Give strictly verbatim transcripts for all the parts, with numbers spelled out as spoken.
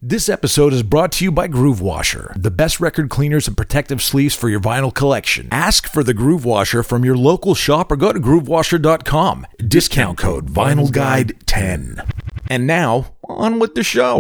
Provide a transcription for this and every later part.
This episode is brought to you by Groove Washer, the best record cleaners and protective sleeves for your vinyl collection. Ask for the Groove Washer from your local shop or go to groove washer dot com. Discount code Vinyl Guide ten. And now, on with the show.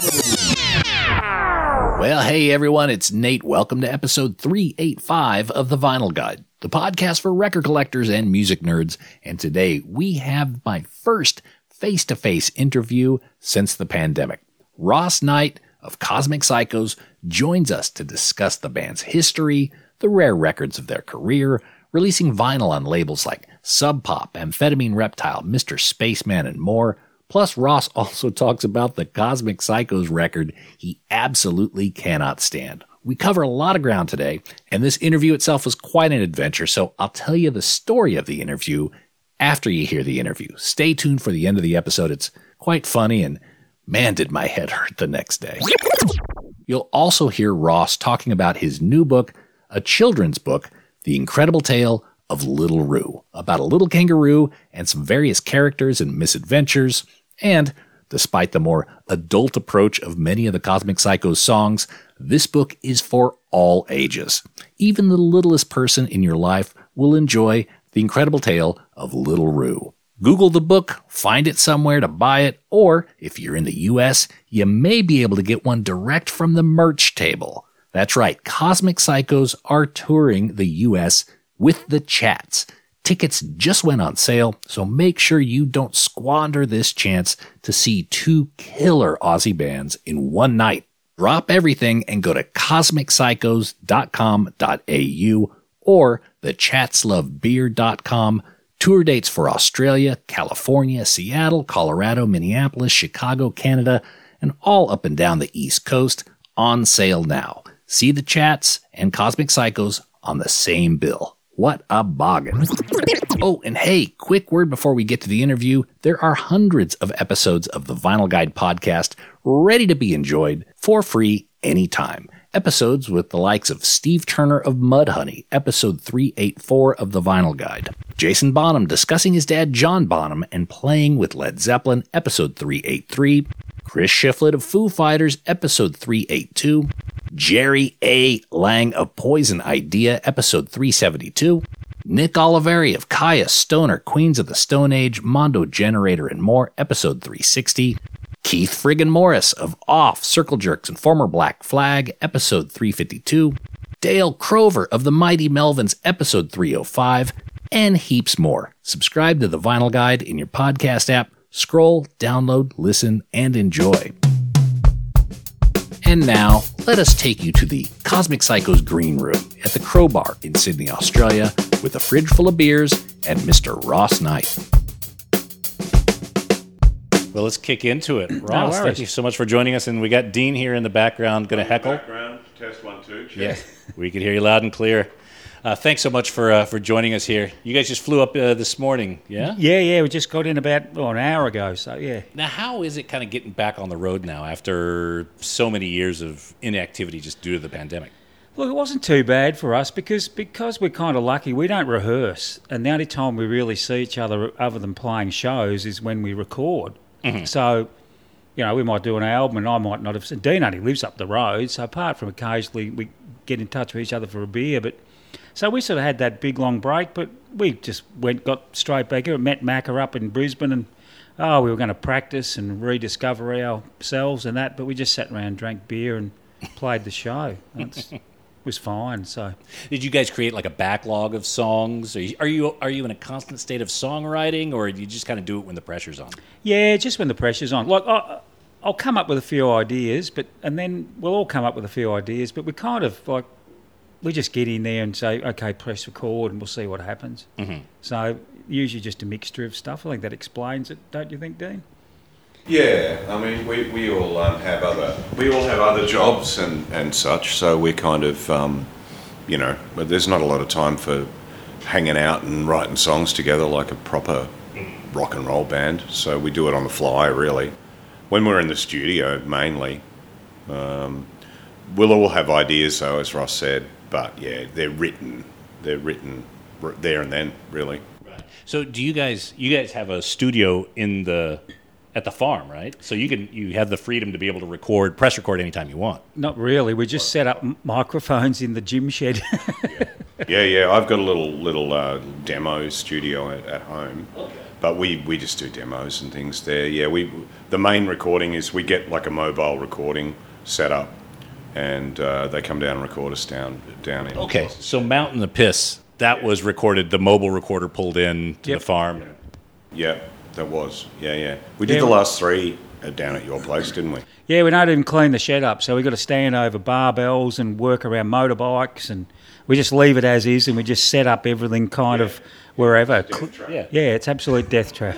Well, hey everyone, it's Nate. Welcome to episode three eighty-five of The Vinyl Guide, the podcast for record collectors and music nerds. And today we have my first face-to-face interview since the pandemic. Ross Knight of Cosmic Psychos joins us to discuss the band's history, the rare records of their career, releasing vinyl on labels like Sub Pop, Amphetamine Reptile, Mister Spaceman, and more. Plus, Ross also talks about the Cosmic Psychos record he absolutely cannot stand. We cover a lot of ground today, and this interview itself was quite an adventure, so I'll tell you the story of the interview after you hear the interview. Stay tuned for the end of the episode. It's quite funny, and man, did my head hurt the next day. You'll also hear Ross talking about his new book, a children's book, The Incredible Tale of Little Roo, about a little kangaroo and some various characters and misadventures. And despite the more adult approach of many of the Cosmic Psychos songs, this book is for all ages. Even the littlest person in your life will enjoy The Incredible Tale of Little Roo. Google the book, find it somewhere to buy it, or if you're in the U S, you may be able to get one direct from the merch table. That's right, Cosmic Psychos are touring the U S with the Chats. Tickets just went on sale, so make sure you don't squander this chance to see two killer Aussie bands in one night. Drop everything and go to cosmic psychos dot com dot a u or the chats love beer dot com. Tour dates for Australia, California, Seattle, Colorado, Minneapolis, Chicago, Canada, and all up and down the East Coast on sale now. See the Chats and Cosmic Psychos on the same bill. What a boggin. Oh, and hey, quick word before we get to the interview. There are hundreds of episodes of the Vinyl Guide podcast ready to be enjoyed for free anytime. Episodes with the likes of Steve Turner of Mudhoney, episode three eighty-four of the Vinyl Guide. Jason Bonham discussing his dad John Bonham and playing with Led Zeppelin, episode three eighty-three. Chris Shiflett of Foo Fighters, episode three eighty-two. Jerry A. Lang of Poison Idea, episode three seventy-two. Nick Oliveri of Kaya Stoner, Queens of the Stone Age, Mondo Generator, and more, episode three sixty. Keith Friggin Morris of Off, Circle Jerks, and former Black Flag, episode three fifty-two. Dale Crover of the Mighty Melvins, episode three oh five. And heaps more. Subscribe to the Vinyl Guide in your podcast app. Scroll, download, listen, and enjoy. And now, let us take you to the Cosmic Psychos Green Room at the Crowbar in Sydney, Australia, with a fridge full of beers and Mister Ross Knight. Well, let's kick into it. Ross, no thank you so much for joining us. And we got Dean here in the background going to heckle. Background, test one, two. Check. Yeah, we can hear you loud and clear. Uh, thanks so much for uh, for joining us here. You guys just flew up uh, this morning, yeah? Yeah, yeah. We just got in about well, an hour ago, so yeah. Now, how is it kind of getting back on the road now after so many years of inactivity just due to the pandemic? Look, it wasn't too bad for us because because we're kind of lucky. We don't rehearse, and the only time we really see each other other than playing shows is when we record. Mm-hmm. So, you know, we might do an album, and I might not have. Dean only lives up the road, so apart from occasionally we get in touch with each other for a beer, but. So we sort of had that big long break, but we just went, got straight back in, met Macca up in Brisbane, and oh, we were going to practice and rediscover ourselves and that, but we just sat around, drank beer, and played the show. It was fine. So, did you guys create like a backlog of songs? Are you are you, are you in a constant state of songwriting, or do you just kind of do it when the pressure's on? Yeah, just when the pressure's on. Like I, I'll come up with a few ideas, but and then we'll all come up with a few ideas, but we kind of like. We just get in there and say, okay, press record and we'll see what happens. Mm-hmm. So usually just a mixture of stuff. I think that explains it, don't you think, Dean? Yeah, I mean, we, we all um, have other we all have other jobs and, and such, so we kind of, um, you know, but there's not a lot of time for hanging out and writing songs together like a proper rock and roll band, so we do it on the fly, really. When we're in the studio, mainly, um, we'll all have ideas, though, as Ross said, but yeah, they're written, they're written there and then, really. Right. So do you guys, you guys have a studio in the at the farm, right? So you can you have the freedom to be able to record, press record anytime you want. Not really. We just set up m- microphones in the gym shed. Yeah, yeah. I've got a little little uh, demo studio at, at home, okay. But we, we just do demos and things there. Yeah, we the main recording is we get like a mobile recording set up, and uh, they come down and record us down down in. Okay, so Mountain the Piss, that was recorded. The mobile recorder pulled in to Yep. the farm. Yeah, that was. Yeah, yeah. We did Yeah, the we- last three uh, down at your place, didn't we? Yeah, we don't even clean the shed up, so we've got to stand over barbells and work around motorbikes, and we just leave it as is, and we just set up everything kind of wherever. trap. Yeah. Yeah, it's absolute death trap.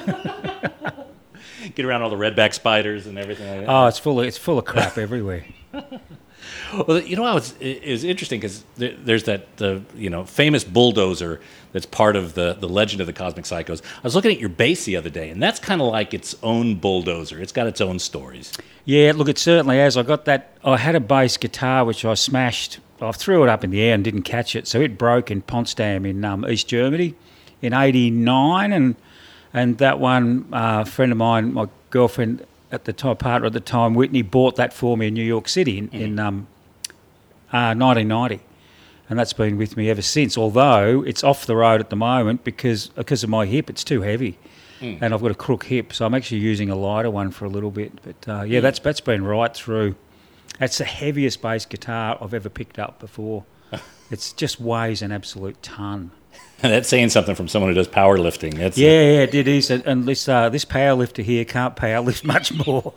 Get around all the redback spiders and everything like that. Oh, it's full of, it's full of crap everywhere. Well, you know how it's, it's interesting because there, there's that the you know famous bulldozer that's part of the, the legend of the Cosmic Psychos. I was looking at your bass the other day, and that's kind of like its own bulldozer. It's got its own stories. Yeah, look, it certainly has. I got that. I had a bass guitar which I smashed. I threw it up in the air and didn't catch it, so it broke in Potsdam in um, East Germany in eighty-nine, and and that one uh, friend of mine, my girlfriend at the time, partner at the time, Whitney, bought that for me in New York City in, mm. in um, uh, nineteen ninety, and that's been with me ever since. Although it's off the road at the moment because because of my hip, it's too heavy. Mm. And I've got a crook hip, so I'm actually using a lighter one for a little bit. But uh, yeah, mm. that's that's been right through. That's the heaviest bass guitar I've ever picked up before. It just weighs an absolute ton. That's saying something from someone who does powerlifting. That's yeah, a- yeah, it is. And this uh, this powerlifter here can't powerlift much more.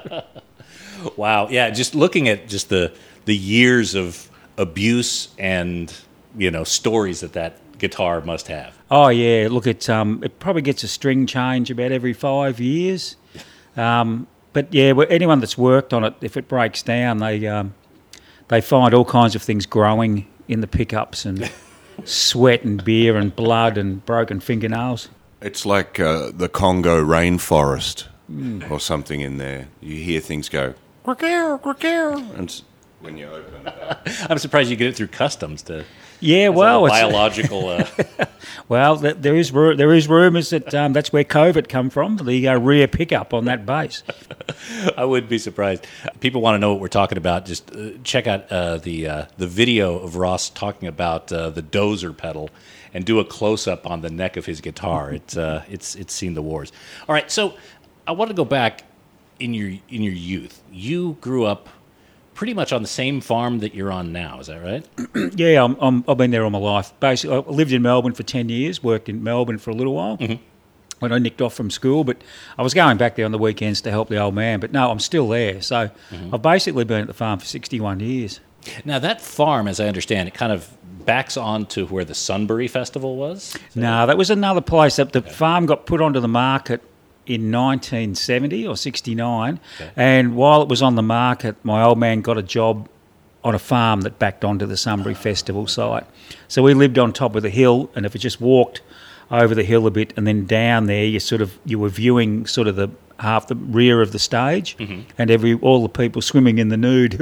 Wow. Yeah, just looking at just the the years of abuse and you know stories that that guitar must have. Oh yeah, look, it um, it probably gets a string change about every five years. Um, but yeah, well, anyone that's worked on it, if it breaks down, they um, they find all kinds of things growing in the pickups and sweat and beer and blood and broken fingernails. It's like uh, the Congo rainforest mm. or something in there. You hear things go, quack-ow, quack-ow, and when you open it up. I'm surprised you get it through customs to... Yeah, well, it's biological. Uh... well, th- there is ru- there is rumours that um, that's where COVID come from. The uh, rear pickup on that bass. I wouldn't be surprised. People want to know what we're talking about. Just uh, check out uh, the uh, the video of Ross talking about uh, the dozer pedal, and do a close up on the neck of his guitar. It's uh, it's it's seen the wars. All right, so I want to go back in your in your youth. You grew up pretty much on the same farm that you're on now, is that right? Yeah, I'm, I'm, I've been there all my life. Basically, I lived in Melbourne for ten years, worked in Melbourne for a little while mm-hmm. when I nicked off from school, but I was going back there on the weekends to help the old man. But no, I'm still there. So mm-hmm. I've basically been at the farm for sixty-one years. Now, that farm, as I understand, it kind of backs on to where the Sunbury Festival was? No, that was another place. That the okay. farm got put onto the market in nineteen seventy or sixty-nine, okay. and while it was on the market, my old man got a job on a farm that backed onto the Sunbury Festival site. So we lived on top of the hill, and if you just walked over the hill a bit and then down there, you sort of you were viewing sort of the half the rear of the stage, mm-hmm. and every all the people swimming in the nude.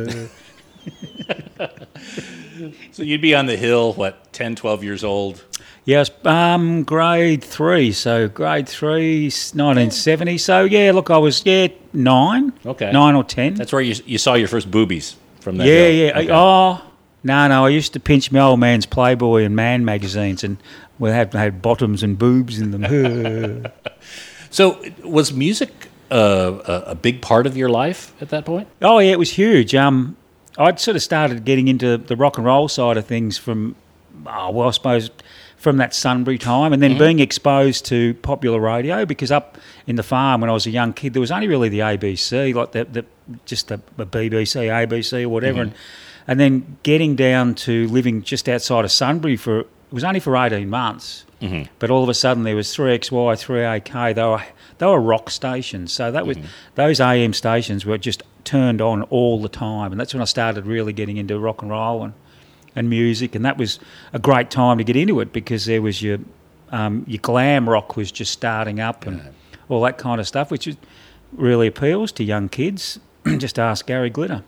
So you'd be on the hill, what, ten, twelve years old? Yes, um, grade three. So grade three, nineteen seventy. So yeah, look, I was yeah nine, okay, nine or ten. That's where you you saw your first boobies from that. Yeah, hill. yeah. Okay. Oh no, no. I used to pinch my old man's Playboy and Man magazines, and we had had bottoms and boobs in them. So was music uh, a, a big part of your life at that point? Oh yeah, it was huge. Um, I'd sort of started getting into the rock and roll side of things from, oh, well, I suppose. from that Sunbury time, and then mm-hmm. being exposed to popular radio, because up in the farm when I was a young kid, there was only really the A B C, like the, the just the, the B B C, A B C or whatever, mm-hmm. and, and then getting down to living just outside of Sunbury for, it was only for eighteen months, mm-hmm. but all of a sudden there was three X Y, three A K, they were, they were rock stations, so that was, mm-hmm. those A M stations were just turned on all the time, and that's when I started really getting into rock and roll and and music, and that was a great time to get into it because there was your um, your glam rock was just starting up and yeah. all that kind of stuff, which is, really appeals to young kids. Just ask Gary Glitter.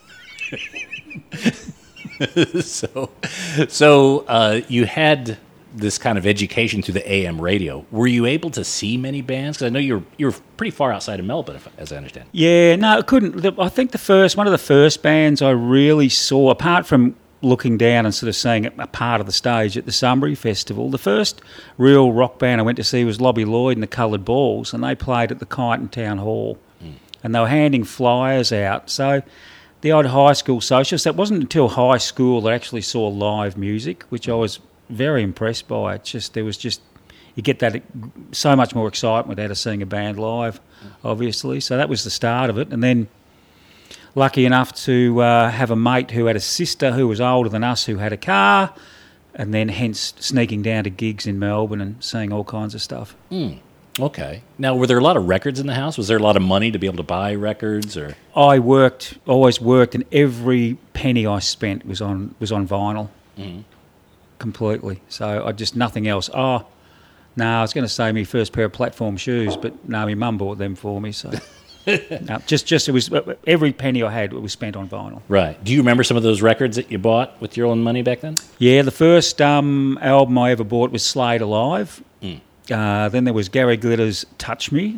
so, so uh, you had this kind of education through the A M radio, were you able to see many bands? Because I know you're you're pretty far outside of Melbourne, if, as I understand. Yeah, no, I couldn't. The, I think the first one of the first bands I really saw, apart from looking down and sort of seeing a part of the stage at the Sunbury Festival, the first real rock band I went to see was Lobby Lloyd and the Coloured Balls, and they played at the Kyneton Town Hall, mm. and they were handing flyers out. So the odd high school socials, that wasn't until high school that I actually saw live music, which I was very impressed by. It just there was just you get that so much more excitement out of seeing a band live, obviously. So that was the start of it, and then lucky enough to uh, have a mate who had a sister who was older than us who had a car, and then hence sneaking down to gigs in Melbourne and seeing all kinds of stuff. Mm. Okay. Now, were there a lot of records in the house? Was there a lot of money to be able to buy records? Or I worked, always worked, and every penny I spent was on was on vinyl, mm-hmm. completely. So I just nothing else. Oh, no, I was going to say my first pair of platform shoes, but no, my mum bought them for me. So no, just just it was every penny I had was spent on vinyl. Right. Do you remember some of those records that you bought with your own money back then? Yeah, the first um, album I ever bought was Slade Alive. Mm. Uh, then there was Gary Glitter's Touch Me.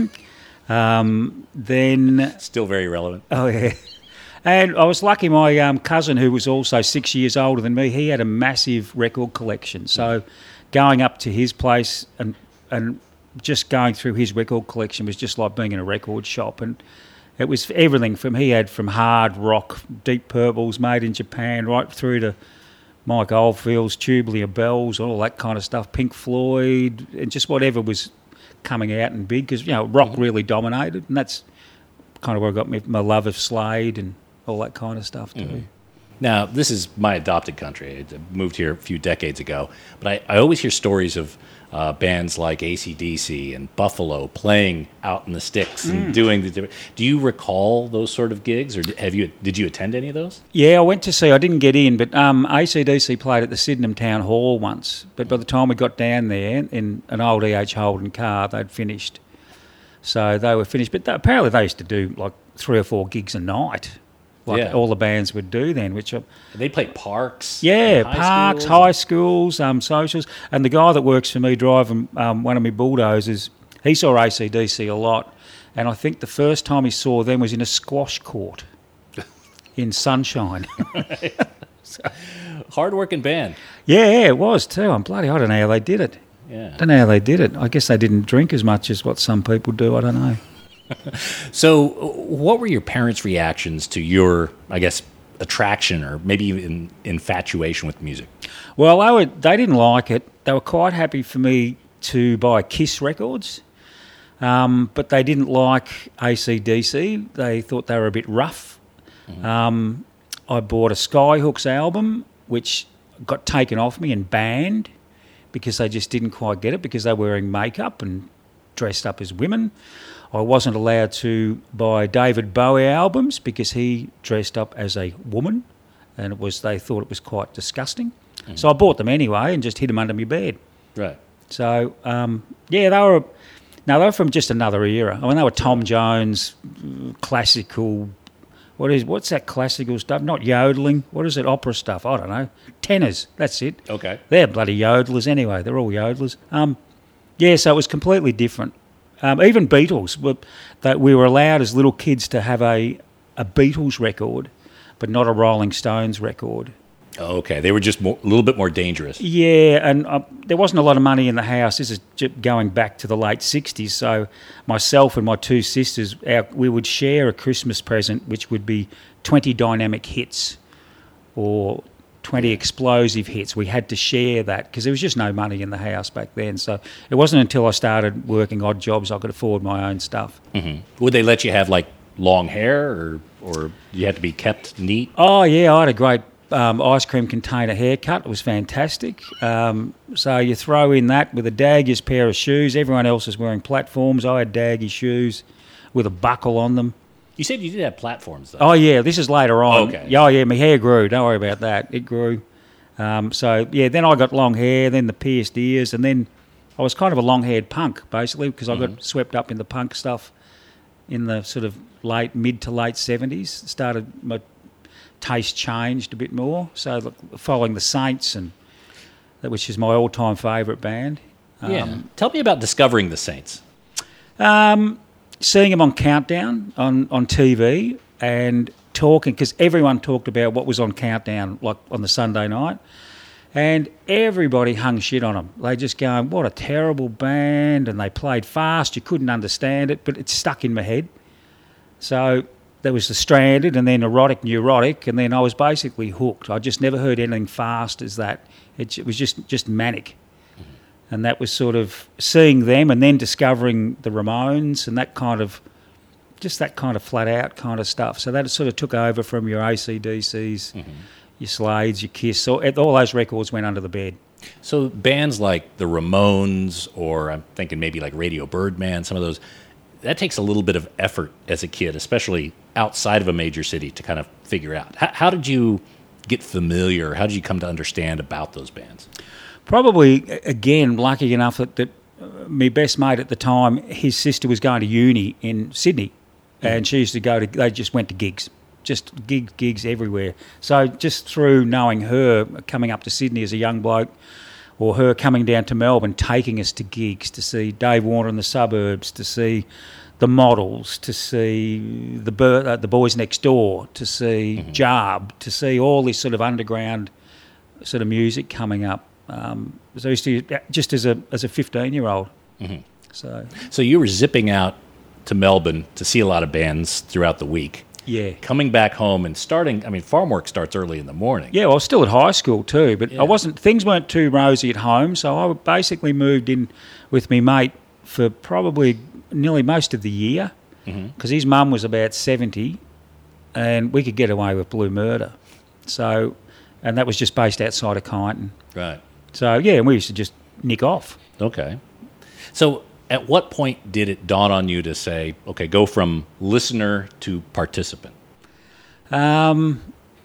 um, then... Still very relevant. Oh, yeah. And I was lucky my um, cousin, who was also six years older than me, he had a massive record collection. So going up to his place and and just going through his record collection was just like being in a record shop. And it was everything from, he had from hard rock, Deep Purples made in Japan, right through to Mike Oldfield's Tubular Bells, all that kind of stuff, Pink Floyd, and just whatever was coming out and big, because, you know, rock really dominated, and that's kind of where I got my, my love of Slade and all that kind of stuff too. Mm-hmm. Now, this is my adopted country. I moved here a few decades ago, but I, I always hear stories of uh, bands like A C D C and Buffalo playing out in the sticks mm. and doing the different... Do you recall those sort of gigs, or have you? Did you attend any of those? Yeah, I went to see... I didn't get in, but um, A C D C played at the Sydenham Town Hall once, but by the time we got down there in an old E H Holden car, they'd finished. So they were finished, but they, apparently they used to do like three or four gigs a night, like yeah. all the bands would do then, which are, they played parks. Yeah, high parks, schools. high schools, um, socials. And the guy that works for me driving um, one of my bulldozers, he saw A C D C a lot. And I think the first time he saw them was in a squash court in Sunshine. so, hard-working band. Yeah, it was too. I'm bloody, I don't know how they did it. Yeah. I don't know how they did it. I guess they didn't drink as much as what some people do. I don't know. So what were your parents' reactions to your, I guess, attraction or maybe even infatuation with music? Well, they, were, they didn't like it. They were quite happy for me to buy Kiss records, um, but they didn't like A C D C. They thought they were a bit rough. Mm-hmm. Um, I bought a Skyhooks album, which got taken off me and banned because they just didn't quite get it because they were wearing makeup and dressed up as women. I wasn't allowed to buy David Bowie albums because he dressed up as a woman, and it was they thought it was quite disgusting. Mm-hmm. So I bought them anyway and just hid them under my bed. Right. So um, yeah, they were. No, they were from just another era. I mean, they were Tom Jones, classical. What is what's that classical stuff? Not yodeling. What is it? Opera stuff? I don't know. Tenors. That's it. Okay. They're bloody yodelers anyway. They're all yodelers. Um, yeah. So it was completely different. Um, even Beatles, were, that we were allowed as little kids to have a, a Beatles record, but not a Rolling Stones record. Okay, they were just more, a little bit more dangerous. Yeah, and uh, there wasn't a lot of money in the house. This is going back to the late sixties, so myself and my two sisters, our, we would share a Christmas present, which would be twenty dynamic hits or twenty explosive hits. We had to share that because there was just no money in the house back then. So it wasn't until I started working odd jobs I could afford my own stuff. Mm-hmm. Would they let you have like long hair, or or you had to be kept neat? Oh yeah, I had a great um, ice cream container haircut. It was fantastic. Um, so you throw in that with a Daggy's pair of shoes. Everyone else is wearing platforms. I had Daggy shoes with a buckle on them. You said you did have platforms, though. Oh, yeah, this is later on. Oh, okay. Oh, yeah, my hair grew. Don't worry about that. It grew. Um, so, yeah, then I got long hair, then the pierced ears, and then I was kind of a long-haired punk, basically, because mm-hmm. I got swept up in the punk stuff in the sort of late, mid to late seventies. Started, my taste changed a bit more. So, look, following the Saints and which is my all-time favourite band. Yeah. Um, Tell me about discovering the Saints. um, seeing them on Countdown on, on T V and talking, because everyone talked about what was on Countdown, like on the Sunday night, and everybody hung shit on them. They just going, what a terrible band, and they played fast, you couldn't understand it, but it stuck in my head. So there was the Stranded, and then Erotic Neurotic, and then I was basically hooked. I just never heard anything fast as that. It, it was just, just manic. And that was sort of seeing them and then discovering the Ramones and that kind of, just that kind of flat-out kind of stuff. So that sort of took over from your A C D Cs, mm-hmm. your Slades, your Kiss. So all those records went under the bed. So bands like the Ramones, or I'm thinking maybe like Radio Birdman, some of those, that takes a little bit of effort as a kid, especially outside of a major city, to kind of figure out. How, how did you get familiar? How did you come to understand about those bands? Probably, again, lucky enough that, that uh, my best mate at the time, his sister was going to uni in Sydney, and she used to go to, they just went to gigs, just gigs, gigs everywhere. So just through knowing her, coming up to Sydney as a young bloke, or her coming down to Melbourne, taking us to gigs, to see Dave Warner in the Suburbs, to see the Models, to see the Bur- uh, the Boys Next Door, to see mm-hmm. Jarb, to see all this sort of underground sort of music coming up. Um, so I used to, just as a as a fifteen-year-old. Mm-hmm. So, so you were zipping out to Melbourne to see a lot of bands throughout the week. Yeah. Coming back home and starting, I mean, farm work starts early in the morning. Yeah, well, I was still at high school too, but yeah. I wasn't. Things weren't too rosy at home, so I basically moved in with me mate for probably nearly most of the year, because mm-hmm. his mum was about seventy, and we could get away with blue murder. So, and that was just based outside of Kyneton. Right. So yeah, and we used to just nick off. Okay. So at what point did it dawn on you to say, okay, go from listener to participant? Um,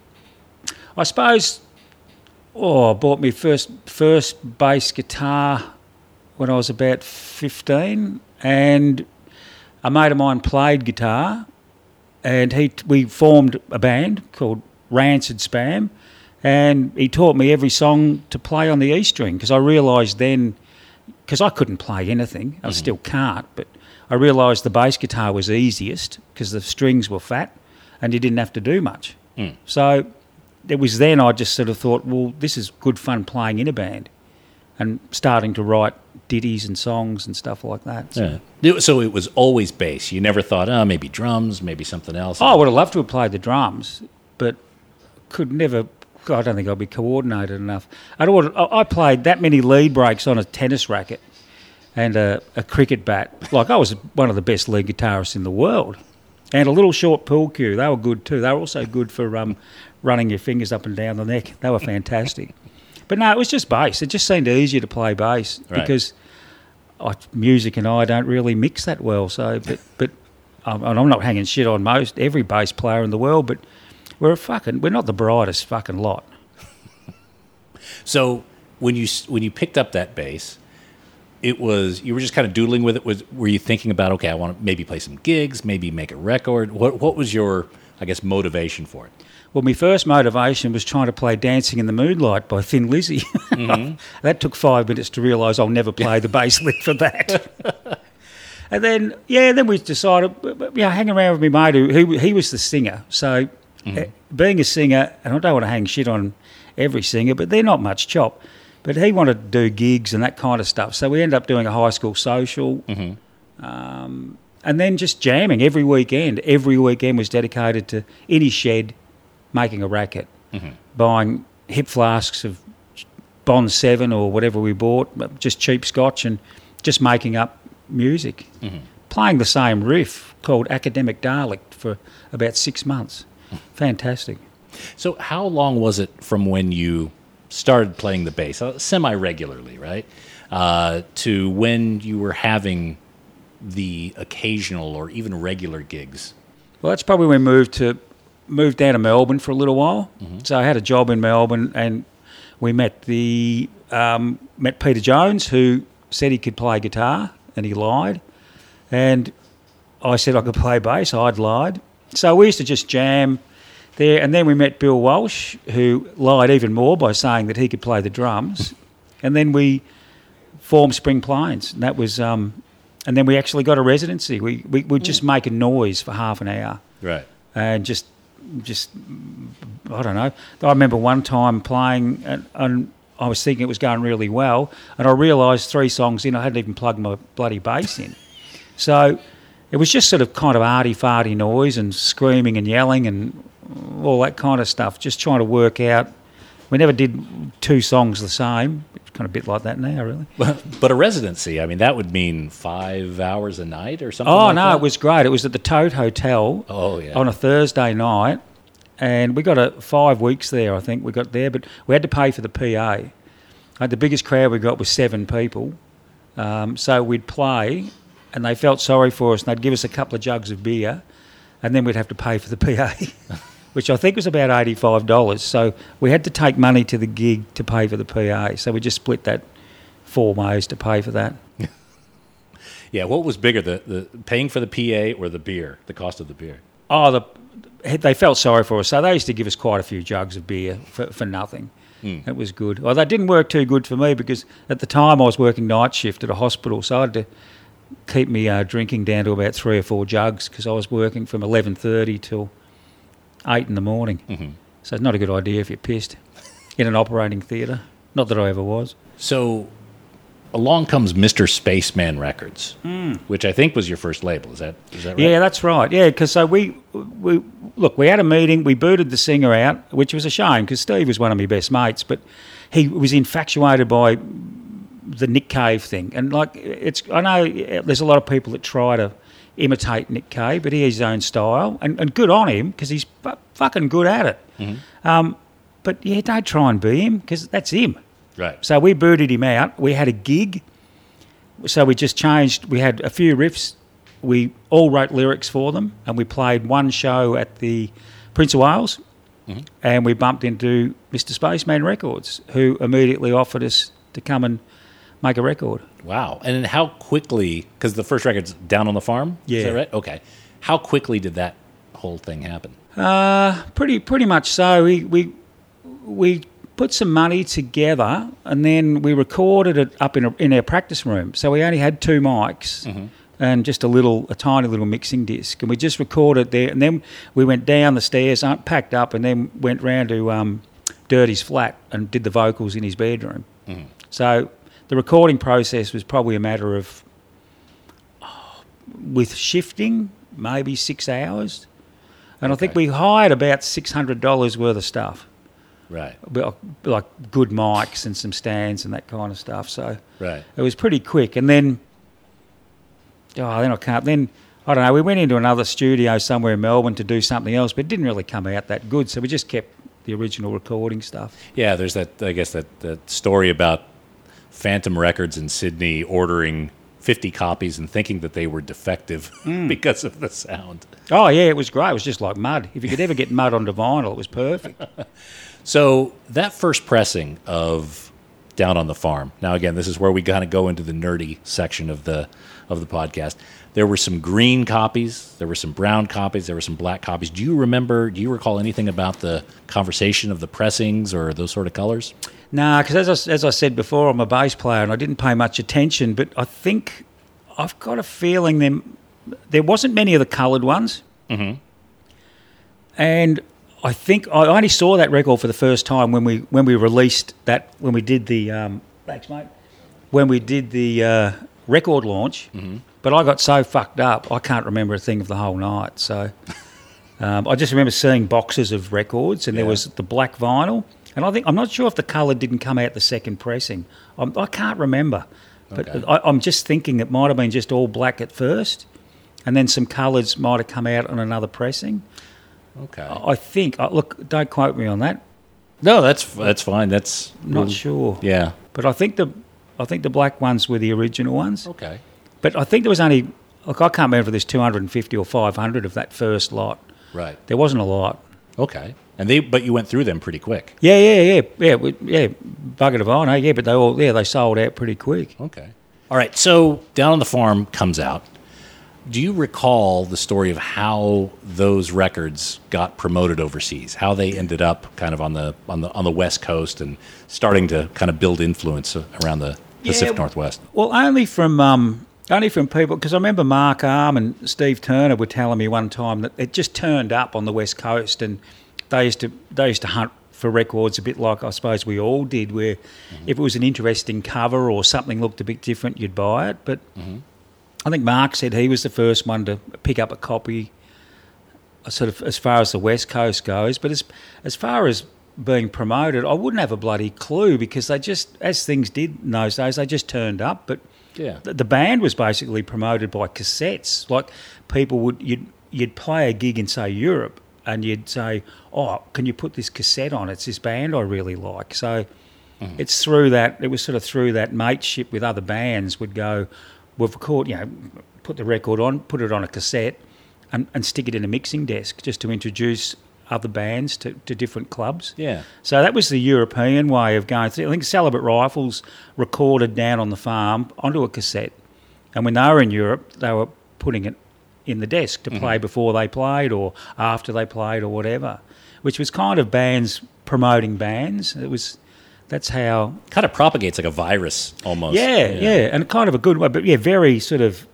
I suppose, oh, I bought my first first bass guitar when I was about fifteen, and a mate of mine played guitar, and he we formed a band called Rancid Spam, and he taught me every song to play on the E string, because I realised then, because I couldn't play anything, I mm-hmm. still can't, but I realised the bass guitar was easiest because the strings were fat and you didn't have to do much. Mm. So it was then I just sort of thought, well, this is good fun playing in a band, and starting to write ditties and songs and stuff like that. So, yeah. So it was always bass. You never thought, oh, maybe drums, maybe something else. Oh, I would have loved to have played the drums, but could never... I don't think I'd be coordinated enough. I, don't, I played that many lead breaks on a tennis racket and a, a cricket bat. Like, I was one of the best lead guitarists in the world. And a little short pool cue, they were good too. They were also good for um, running your fingers up and down the neck. They were fantastic. But no, it was just bass. It just seemed easier to play bass right. because I, music and I don't really mix that well. So, but but um, and I'm not hanging shit on most every bass player in the world, but we're a fucking we're not the brightest fucking lot. So when you when you picked up that bass, it was you were just kind of doodling with it. Was were you thinking about, okay, I want to maybe play some gigs, maybe make a record? What what was your, I guess, motivation for it? Well, my first motivation was trying to play Dancing in the Moonlight by Thin Lizzy. Mm-hmm. That took five minutes to realise I'll never play the bass lick for that. And then, yeah, then we decided, you know, hang around with my mate, who he, he was the singer. So mm-hmm. uh, being a singer, and I don't want to hang shit on every singer, but they're not much chop. But he wanted to do gigs and that kind of stuff. So we ended up doing a high school social. Mm-hmm. Um, and then just jamming every weekend. Every weekend was dedicated to in his shed, making a racket, mm-hmm. buying hip flasks of Bond seven or whatever we bought, just cheap scotch, and just making up music. Mm-hmm. Playing the same riff called Academic Dalek for about six months. Fantastic. So how long was it from when you started playing the bass, uh, semi-regularly, right, uh, to when you were having the occasional or even regular gigs? Well, that's probably when we moved to moved down to Melbourne for a little while. Mm-hmm. So I had a job in Melbourne, and we met the um, met Peter Jones, who said he could play guitar, and he lied. And I said I could play bass. I'd lied. So we used to just jam there, and then we met Bill Walsh, who lied even more by saying that he could play the drums. and then we formed Spring Plains, and that was, um, and then we actually got a residency. We we would just make a noise for half an hour, Right. and just just I don't know. I remember one time playing, and, and I was thinking it was going really well, and I realised three songs in I hadn't even plugged my bloody bass in, so it was just sort of kind of arty-farty noise and screaming and yelling and all that kind of stuff, just trying to work out. We never did two songs the same. It's kind of a bit like that now, really. But a residency, I mean, that would mean five hours a night or something Oh, like no, that? it was great. It was at the Toad Hotel Oh, yeah. on a Thursday night, and we got a five weeks there, I think we got there, but we had to pay for the P A. Like the biggest crowd we got was seven people. Um, so we'd play, and they felt sorry for us, and they'd give us a couple of jugs of beer, and then we'd have to pay for the P A, which I think was about eighty-five dollars. So we had to take money to the gig to pay for the P A. So we just split that four ways to pay for that. Yeah, what was bigger, the, the paying for the P A or the beer, the cost of the beer? Oh, the, they felt sorry for us. So they used to give us quite a few jugs of beer for, for nothing. Mm. It was good. Well, that didn't work too good for me because at the time I was working night shift at a hospital, so I had to keep me uh, drinking down to about three or four jugs because I was working from eleven thirty till eight in the morning. Mm-hmm. So it's not a good idea if you're pissed in an operating theatre. Not that I ever was. So along comes Mister Spaceman Records, mm. which I think was your first label. Is that is that right? Yeah, that's right. Yeah, because so we, we, look, we had a meeting, we booted the singer out, which was a shame because Steve was one of my best mates, but he was infatuated by the Nick Cave thing. And, like, it's I know there's a lot of people that try to imitate Nick Cave, but he has his own style, and, and good on him because he's f- fucking good at it. Mm-hmm. Um, but, yeah, don't try and be him because that's him. Right. So we booted him out. We had a gig. So we just changed. We had a few riffs. We all wrote lyrics for them, and we played one show at the Prince of Wales, mm-hmm. and we bumped into Mister Spaceman Records, who immediately offered us to come and make a record. Wow. And then how quickly, because the first record's Down on the Farm? Yeah. Is that right? Okay. How quickly did that whole thing happen? Uh, pretty pretty much so. We we we put some money together, and then we recorded it up in a, in our practice room. So we only had two mics mm-hmm. and just a little, a tiny little mixing disc, and we just recorded there. And then we went down the stairs, packed up, and then went round to um, Dirty's flat and did the vocals in his bedroom. Mm-hmm. So the recording process was probably a matter of, oh, with shifting, maybe six hours. And okay. I think we hired about six hundred dollars worth of stuff. Right. Like good mics and some stands and that kind of stuff. So right. it was pretty quick. And then, oh, then I can't, then, I don't know, we went into another studio somewhere in Melbourne to do something else, but it didn't really come out that good. So we just kept the original recording stuff. Yeah, there's that, I guess, that, that story about Phantom Records in Sydney ordering fifty copies and thinking that they were defective mm. because of the sound. Oh, yeah, it was great. It was just like mud. If you could ever get mud onto vinyl, it was perfect. So that first pressing of Down on the Farm, now again, this is where we kind of go into the nerdy section of the of the podcast. There were some green copies, there were some brown copies, there were some black copies. Do you remember, do you recall anything about the conversation of the pressings or those sort of colors? No, because as I, as I said before, I'm a bass player and I didn't pay much attention, but I think I've got a feeling them, there wasn't many of the coloured ones. Mm-hmm. And I think I only saw that record for the first time when we when we released that, when we did the, um, thanks mate, when we did the uh, record launch, mm-hmm. but I got so fucked up, I can't remember a thing of the whole night. So um, I just remember seeing boxes of records, and yeah. there was the black vinyl. And I think, I'm not sure if the colour didn't come out the second pressing. I'm, I can't remember. But okay. I, I'm just thinking it might have been just all black at first, and then some colours might have come out on another pressing. Okay. I think, look, don't quote me on that. No, that's that's fine. That's not sure. Yeah. But I think the I think the black ones were the original ones. Okay. But I think there was only, look, I can't remember if there's two hundred fifty or five hundred of that first lot. Right. There wasn't a lot. Okay. And they, but you went through them pretty quick. Yeah, yeah, yeah, yeah, we, yeah. Bucket of iron, yeah. But they all, yeah, they sold out pretty quick. Okay. All right. So Down on the Farm comes out. do you recall the story of how those records got promoted overseas? How they ended up kind of on the on the on the West Coast and starting to kind of build influence around the Pacific Yeah, Northwest? Well, only from um, only from people, because I remember Mark Arm and Steve Turner were telling me one time that it just turned up on the West Coast, and they used to they used to hunt for records a bit like I suppose we all did, where mm-hmm. if it was an interesting cover or something looked a bit different, you'd buy it. But mm-hmm. I think Mark said he was the first one to pick up a copy, sort of as far as the West Coast goes. But as as far as being promoted, I wouldn't have a bloody clue, because they just, as things did in those days, they just turned up. But yeah. the, the band was basically promoted by cassettes. Like people would, you'd you'd play a gig in say Europe, and you'd say, "Oh, can you put this cassette on? It's this band I really like." So mm-hmm. it's through that. It was sort of through that mateship with other bands. Would go, we've recorded, you know, put the record on, put it on a cassette, and, and stick it in a mixing desk just to introduce other bands to, to different clubs. Yeah. So that was the European way of going through. I think Celibate Rifles recorded down on the farm onto a cassette, and when they were in Europe, they were putting it in the desk to play mm-hmm. before they played or after they played or whatever, which was kind of bands promoting bands. It was, that's how... Kind of propagates like a virus almost. Yeah, yeah, yeah, and kind of a good way, but yeah, very sort of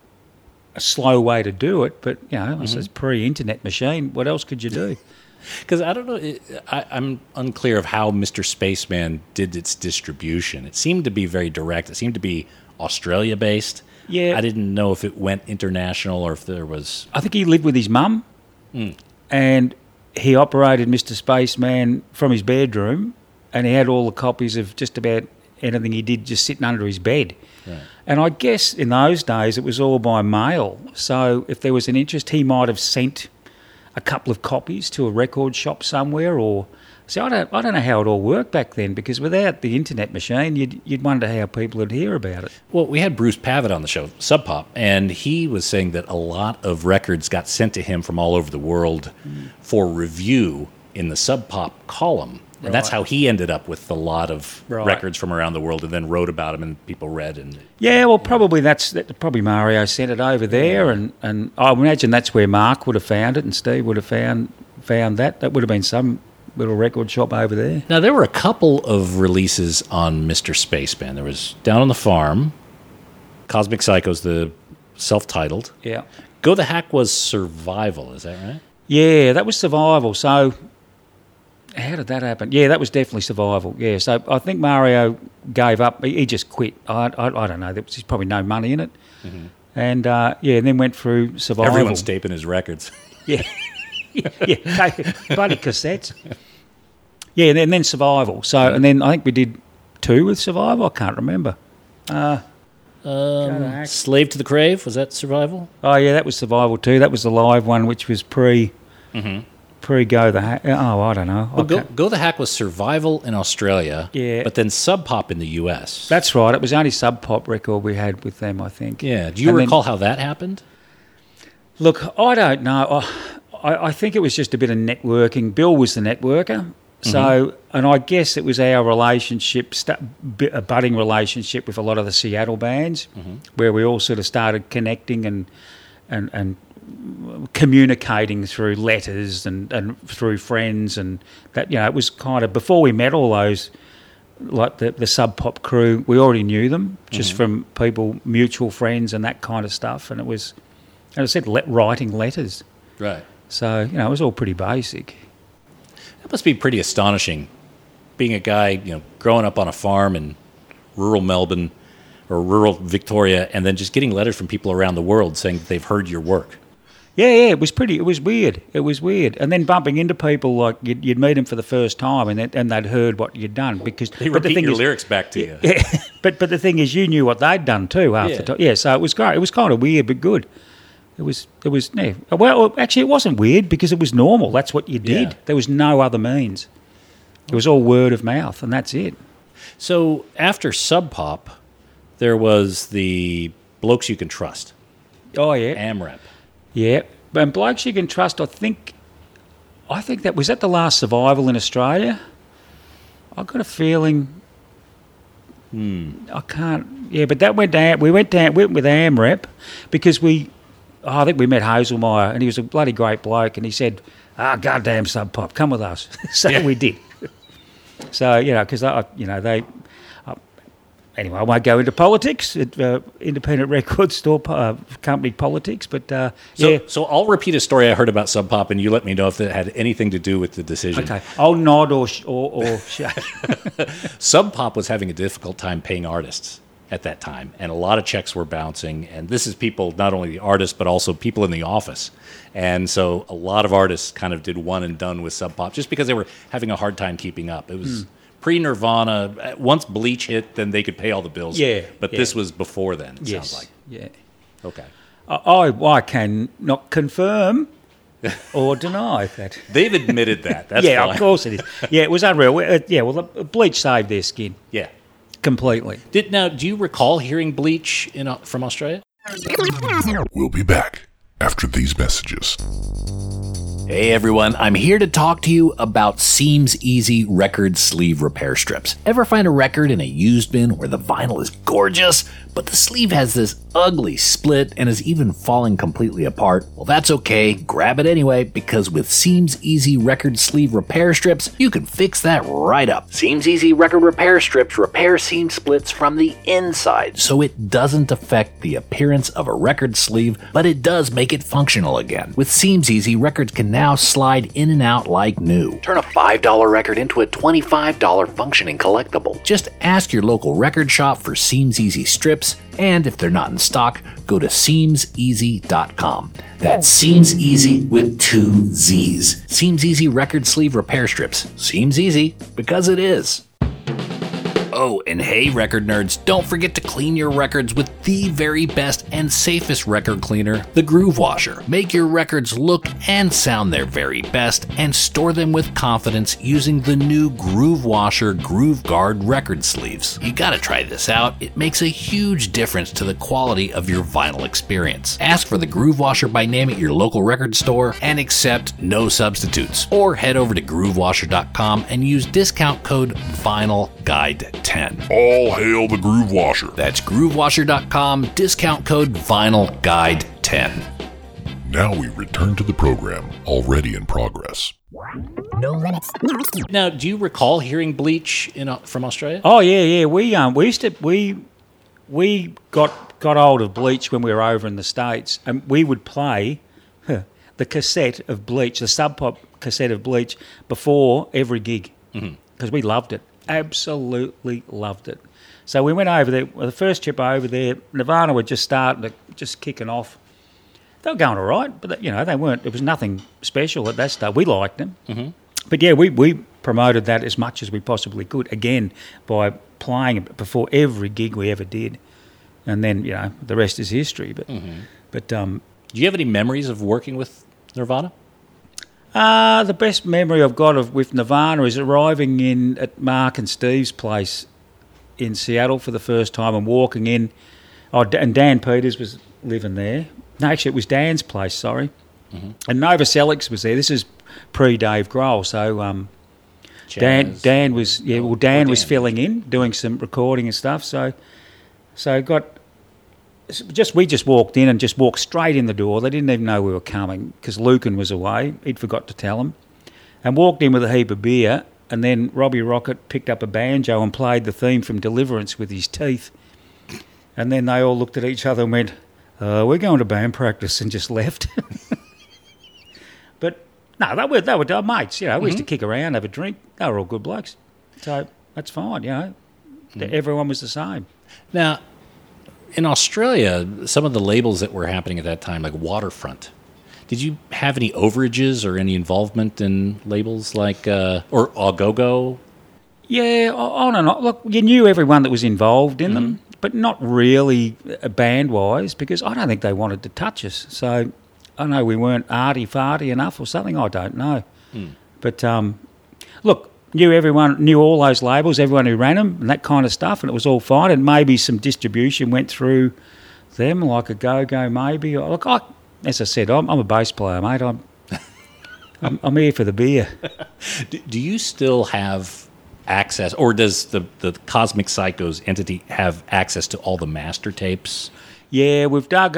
a slow way to do it, but, you know, mm-hmm. it's a pre-internet machine. What else could you do? Because I don't know, it, I, I'm unclear of how Mister Spaceman did its distribution. It seemed to be very direct. It seemed to be Australia-based. Yeah. I didn't know if it went international or if there was... I think he lived with his mum, mm. and he operated Mister Spaceman from his bedroom, and he had all the copies of just about anything he did just sitting under his bed. Right. And I guess in those days it was all by mail. So if there was an interest, he might have sent a couple of copies to a record shop somewhere, or see, I don't, I don't know how it all worked back then, because without the internet machine, you'd, you'd wonder how people would hear about it. Well, we had Bruce Pavitt on the show, Sub Pop, and he was saying that a lot of records got sent to him from all over the world mm. for review in the Sub Pop column. And right. that's how he ended up with a lot of right. records from around the world, and then wrote about them and people read. And yeah, well, probably that's that, probably Mario sent it over there, yeah. and, and I imagine that's where Mark would have found it, and Steve would have found found that. That would have been some little record shop over there. Now, there were a couple of releases on Mister Spaceman. There was Down on the Farm, Cosmic Psychos, the self-titled. Yeah. Go the Hack was Survival, is that right? Yeah, that was Survival. So how did that happen? Yeah, that was definitely Survival. Yeah, so I think Mario gave up. He, he just quit. I, I I don't know. There was probably no money in it. Mm-hmm. And, uh, yeah, and then went through Survival. Everyone's taping his records. Yeah. yeah, yeah, bloody cassettes. Yeah, and then, and then Survival. So, and then I think we did two with Survival. I can't remember. Uh, um, Slave to the Crave, was that Survival? Oh yeah, that was Survival too. That was the live one, which was pre, mm-hmm. pre Go the Hack. Oh, I don't know. Well, Go, Go the Hack was Survival in Australia. Yeah, but then Sub Pop in the U S. That's right. It was the only Sub Pop record we had with them, I think. Yeah. Do you and recall then, how that happened? Look, I don't know. I, I, I think it was just a bit of networking. Bill was the networker. So, mm-hmm. and I guess it was our relationship, a budding relationship with a lot of the Seattle bands, mm-hmm. where we all sort of started connecting and and and communicating through letters and, and through friends, and that, you know, it was kind of before we met all those, like the the Sub Pop crew, we already knew them just mm-hmm. from people, mutual friends, and that kind of stuff. And it was, as I said, le- writing letters. Right. So, you know, it was all pretty basic. That must be pretty astonishing, being a guy, you know, growing up on a farm in rural Melbourne or rural Victoria, and then just getting letters from people around the world saying that they've heard your work. Yeah, yeah, it was pretty, it was weird. It was weird. And then bumping into people, like, you'd, you'd meet them for the first time, and they, and they'd heard what you'd done. Because They repeat the thing your is, lyrics back to you. Yeah, but, but the thing is, you knew what they'd done too half Yeah. the time. Yeah, so it was great. It was kind of weird, but good. It was, it was, yeah. Well, actually, it wasn't weird because it was normal. That's what you did. Yeah. There was no other means. It was all word of mouth, and that's it. So after Sub Pop, there was the Blokes You Can Trust. Oh, yeah. AMRAP. Yeah. And Blokes You Can Trust, I think, I think that, was that the last Survival in Australia? I got a feeling, Hmm. I can't, yeah, but that went down, we went down, went with AMRAP because we, oh, I think we met Hazelmeyer, and he was a bloody great bloke, and he said, ah, goddamn Sub Pop, come with us. So yeah. we did. So, you know, because, you know, they... Uh, anyway, I won't go into politics, uh, independent record store uh, company politics, but, uh, so, yeah. So I'll repeat a story I heard about Sub Pop, and you let me know if it had anything to do with the decision. Okay. I'll nod or, sh- or, or shake. Sub Pop was having a difficult time paying artists at that time, and a lot of checks were bouncing, and this is people, not only the artists, but also people in the office. And so a lot of artists kind of did one and done with Sub Pop just because they were having a hard time keeping up. It was... Mm. Pre-Nirvana, once Bleach hit, then they could pay all the bills. Yeah. But yeah. this was before then, it yes. sounds like. Yeah. Okay. I, I can not confirm or deny that. They've admitted that. That's yeah, fine. Of course it is. Yeah, it was unreal. Uh, yeah, well, the, Bleach saved their skin. Yeah. Completely. Did Now, do you recall hearing Bleach in, uh, from Australia? We'll be back after these messages. Hey everyone, I'm here to talk to you about Seams Easy record sleeve repair strips. Ever find a record in a used bin where the vinyl is gorgeous, but the sleeve has this ugly split and is even falling completely apart? Well, that's okay. Grab it anyway, because with Seams Easy record sleeve repair strips, you can fix that right up. Seams Easy record repair strips repair seam splits from the inside, so it doesn't affect the appearance of a record sleeve, but it does make it functional again. With Seams Easy, records can now slide in and out like new. Turn a five dollar record into a twenty-five dollars functioning collectible. Just ask your local record shop for Seams Easy strips, and if they're not in stock, go to seams easy dot com. That's Seams Easy with two Z's. Seams Easy record sleeve repair strips. Seems easy because it is. Oh, and hey, record nerds, don't forget to clean your records with the very best and safest record cleaner, the Groove Washer. Make your records look and sound their very best and store them with confidence using the new Groove Washer Groove Guard record sleeves. You gotta try this out. It makes a huge difference to the quality of your vinyl experience. Ask for the Groove Washer by name at your local record store and accept no substitutes. Or head over to groove washer dot com and use discount code Vinyl Guide ten. All hail the Groove Washer. That's groove washer dot com, discount code Vinyl Guide ten. Now we return to the program, already in progress. No limits. Now, do you recall hearing Bleach in, from Australia? Oh yeah, yeah. We um we used to we we got got hold of Bleach when we were over in the States, and we would play huh, the cassette of Bleach, the Sub Pop cassette of Bleach, before every gig because mm-hmm. we loved it. Absolutely loved it. So we went over there. Well, the first trip over there, Nirvana were just starting, to, just kicking off. They were going all right, but you know they weren't. There was nothing special at that stage. We liked them, mm-hmm. but yeah, we we promoted that as much as we possibly could. Again, by playing it before every gig we ever did, and then you know the rest is history. But mm-hmm. but um, do you have any memories of working with Nirvana? Uh, the best memory I've got of with Nirvana is arriving in at Mark and Steve's place in Seattle for the first time and walking in. Oh, and Dan Peters was living there. No, actually, it was Dan's place, sorry. Mm-hmm. And Novoselic was there. This is pre-Dave Grohl, so um, Dan Dan was yeah. Well, Dan, Dan was filling in, doing some recording and stuff. So, so got. Just we just walked in and just walked straight in the door. They didn't even know we were coming because Lucan was away. He'd forgot to tell them. And walked in with a heap of beer, and then Robbie Rocket picked up a banjo and played the theme from Deliverance with his teeth. And then they all looked at each other and went, uh, we're going to band practice, and just left. But no, they were, they were our mates. You know, we mm-hmm. used to kick around, have a drink. They were all good blokes. So that's fine, you know. Mm-hmm. Everyone was the same. Now, in Australia, some of the labels that were happening at that time, like Waterfront, did you have any overages or any involvement in labels like, uh, or Augogo? Yeah, on and on. Look, you knew everyone that was involved in mm-hmm. them, but not really band-wise, because I don't think they wanted to touch us. So I know we weren't arty-farty enough or something, I don't know. Mm. But um, look, knew everyone, knew all those labels, everyone who ran them and that kind of stuff, and it was all fine. And maybe some distribution went through them, like a Go-Go maybe. Look, I, as I said, I'm, I'm a bass player, mate. I'm, I'm, I'm here for the beer. do, do you still have access, or does the, the Cosmic Psychos entity have access to all the master tapes? Yeah, we've dug up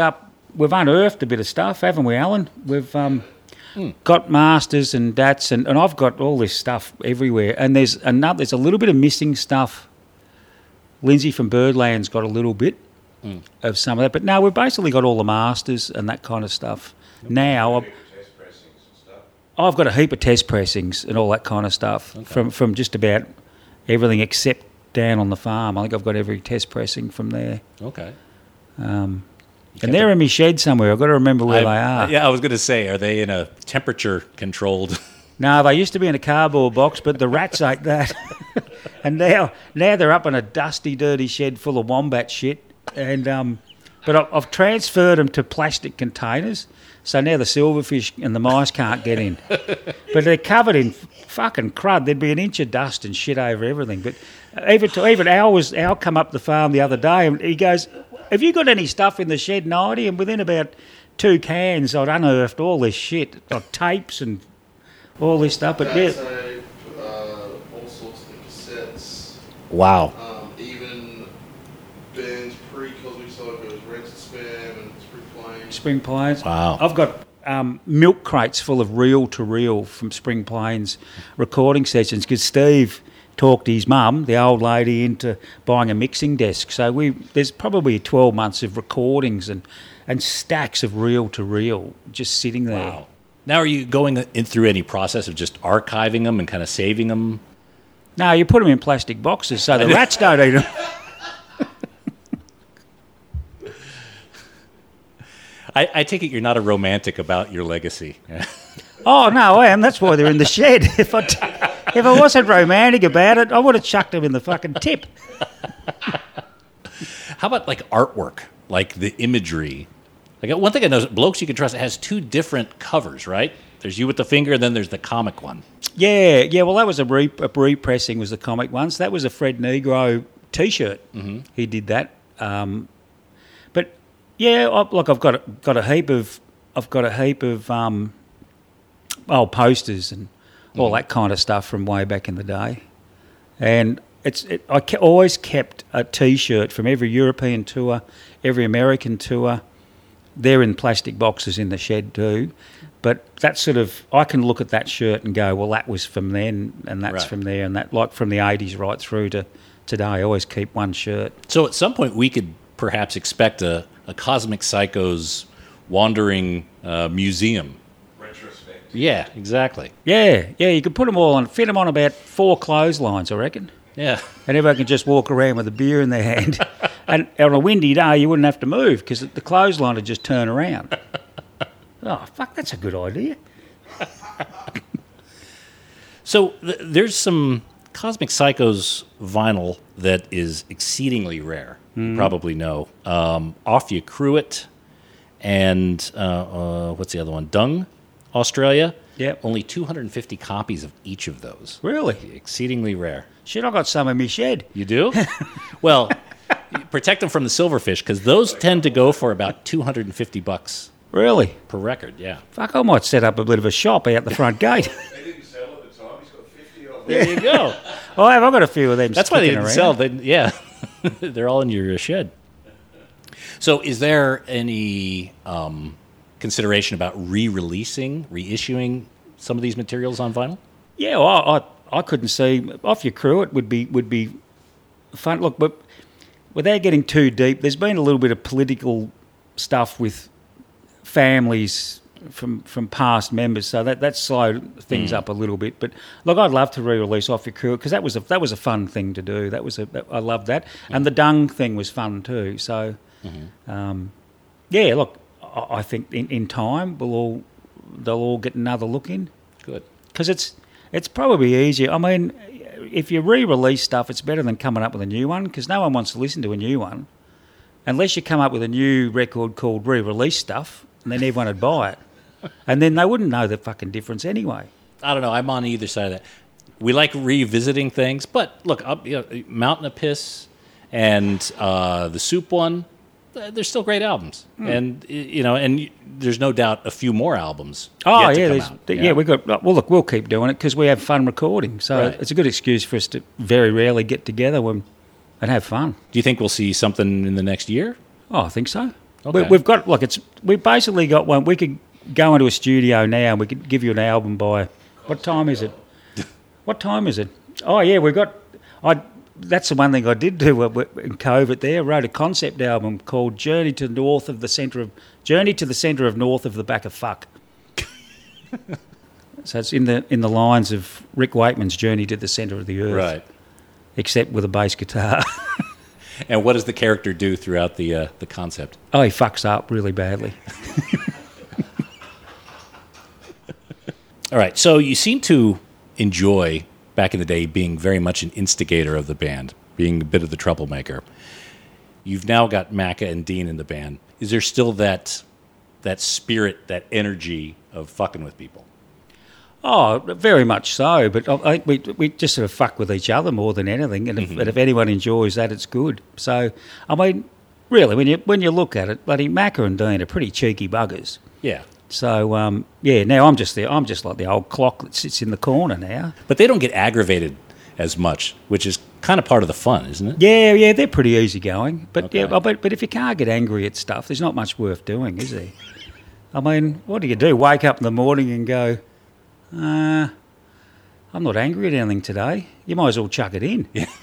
we've unearthed a bit of stuff, haven't we, Alan? We've um, mm. got masters and dats, and, and I've got all this stuff everywhere. And there's another, there's a little bit of missing stuff. Lindsay from Birdland's got a little bit mm. of some of that, but no, we've basically got all the masters and that kind of stuff. Yep. Now, I've, I've got a heap of test pressings and all that kind of stuff okay. from from just about everything except down on the farm. I think I've got every test pressing from there. Okay. Um, and they're in my shed somewhere. I've got to remember where I, they are. Yeah, I was going to say, are they in a temperature-controlled... No, they used to be in a cardboard box, but the rats ate that. And now now they're up in a dusty, dirty shed full of wombat shit. And um, But I've, I've transferred them to plastic containers, so now the silverfish and the mice can't get in. But they're covered in fucking crud. There'd be an inch of dust and shit over everything. But even to, even Al was Al come up the farm the other day and he goes, "Have you got any stuff in the shed, Nighty?" And within about two cans, I'd unearthed all this shit, like tapes and all this stuff. But yeah, tape, uh, all sorts of cassettes. Wow. Um, even bands pre-Cosmic Psychos, Rancid Spam and Spring Plains. Spring Plains. Wow. I've got um, milk crates full of reel-to-reel from Spring Plains recording sessions because Steve talked his mum, the old lady, into buying a mixing desk. So we there's probably twelve months of recordings and, and stacks of reel-to-reel just sitting there. Wow. Now, are you going in through any process of just archiving them and kind of saving them? No, you put them in plastic boxes so the rats don't eat them. I, I take it you're not a romantic about your legacy. Oh, no, I am. That's why they're in the shed. If I, t- if I wasn't romantic about it, I would have chucked them in the fucking tip. How about, like, artwork, like the imagery? Like, one thing I know, Blokes You Can Trust, it has two different covers, right? There's you with the finger, and then there's the comic one. Yeah, yeah. Well, that was a, re- a repressing was the comic one. So that was a Fred Negro T-shirt. Mm-hmm. He did that. Um, but yeah, I, look, I've got a, got a heap of I've got a heap of um, old posters and all mm-hmm. that kind of stuff from way back in the day. And it's it, I ke- always kept a T-shirt from every European tour, every American tour. They're in plastic boxes in the shed too. But that sort of, I can look at that shirt and go, well, that was from then, and that's right. from there, and that, like from the eighties right through to today. I always keep one shirt. So at some point we could perhaps expect a, a Cosmic Psychos wandering uh, museum. Retrospect. Yeah, exactly. Yeah, yeah, you could put them all on, fit them on about four clotheslines, I reckon. Yeah. And everyone can just walk around with a beer in their hand. And on a windy day, you wouldn't have to move because the clothesline would just turn around. Oh, fuck, that's a good idea. So th- there's some Cosmic Psychos vinyl that is exceedingly rare. Mm. You probably know. Um, Off You Crew It and uh, uh, what's the other one? Dung, Australia. Yep. Only two hundred fifty copies of each of those. Really? Exceedingly rare. Shit, I got some in my shed. You do? Well, protect them from the silverfish because those tend to go for about two hundred fifty bucks. Really? Per record, yeah. Fuck, I might set up a bit of a shop out the front gate. They didn't sell at the time. He's got fifty of them. There you go. Oh, I've got a few of them. That's why they didn't around. sell. They, yeah, they're all in your shed. So, is there any um, consideration about re-releasing, reissuing some of these materials on vinyl? Yeah, well, I, I I couldn't see Off Your Crew. It would be would be fun. Look, but without getting too deep, there's been a little bit of political stuff with families from from past members, so that that slowed things mm. up a little bit. But look, I'd love to re-release Off Your Crew because that was a that was a fun thing to do. That was a that, I loved that, mm. and the Dung thing was fun too. So, mm-hmm. um, yeah, look, I, I think in, in time we'll all they'll all get another look in. Good, because it's it's probably easier. I mean, if you re-release stuff, it's better than coming up with a new one because no one wants to listen to a new one unless you come up with a new record called re-release stuff. And then everyone would buy it. And then they wouldn't know the fucking difference anyway. I don't know. I'm on either side of that. We like revisiting things. But look, up, you know, Mountain of Piss and uh, the Soup one, they're still great albums. Mm. And, you know, and there's no doubt a few more albums Oh, yet to yeah. come There's, out, yeah, yeah, we got. Well, look, we'll keep doing it because we have fun recording. So right. it's a good excuse for us to very rarely get together when, and have fun. Do you think we'll see something in the next year? Oh, I think so. We, Okay. we've got look. It's we basically got one. We could go into a studio now and we could give you an album by what time is it? What time is it? Oh yeah, we got. I. That's the one thing I did do in COVID. There, wrote a concept album called "Journey to the North of the Centre of Journey to the Centre of North of the Back of Fuck." So it's in the in the lines of Rick Wakeman's "Journey to the Centre of the Earth," Right. except with a bass guitar. And what does the character do throughout the uh, the concept? Oh, he fucks up really badly. All right. So you seem to enjoy, back in the day, being very much an instigator of the band, being a bit of the troublemaker. You've now got Macca and Dean in the band. Is there still that that spirit, that energy of fucking with people? Oh, very much so. But I think we we just sort of fuck with each other more than anything. And if, Mm-hmm. and if anyone enjoys that, it's good. So, I mean, really, when you when you look at it, bloody Macca and Dean are pretty cheeky buggers. Yeah. So, um, yeah, now I'm just the I'm just like the old clock that sits in the corner now. But they don't get aggravated as much, which is kind of part of the fun, isn't it? Yeah, yeah, they're pretty easygoing. But Okay. yeah, but but if you can't get angry at stuff, there's not much worth doing, is there? I mean, what do you do? Wake up in the morning and go, uh, I'm not angry at anything today. You might as well chuck it in. Yeah.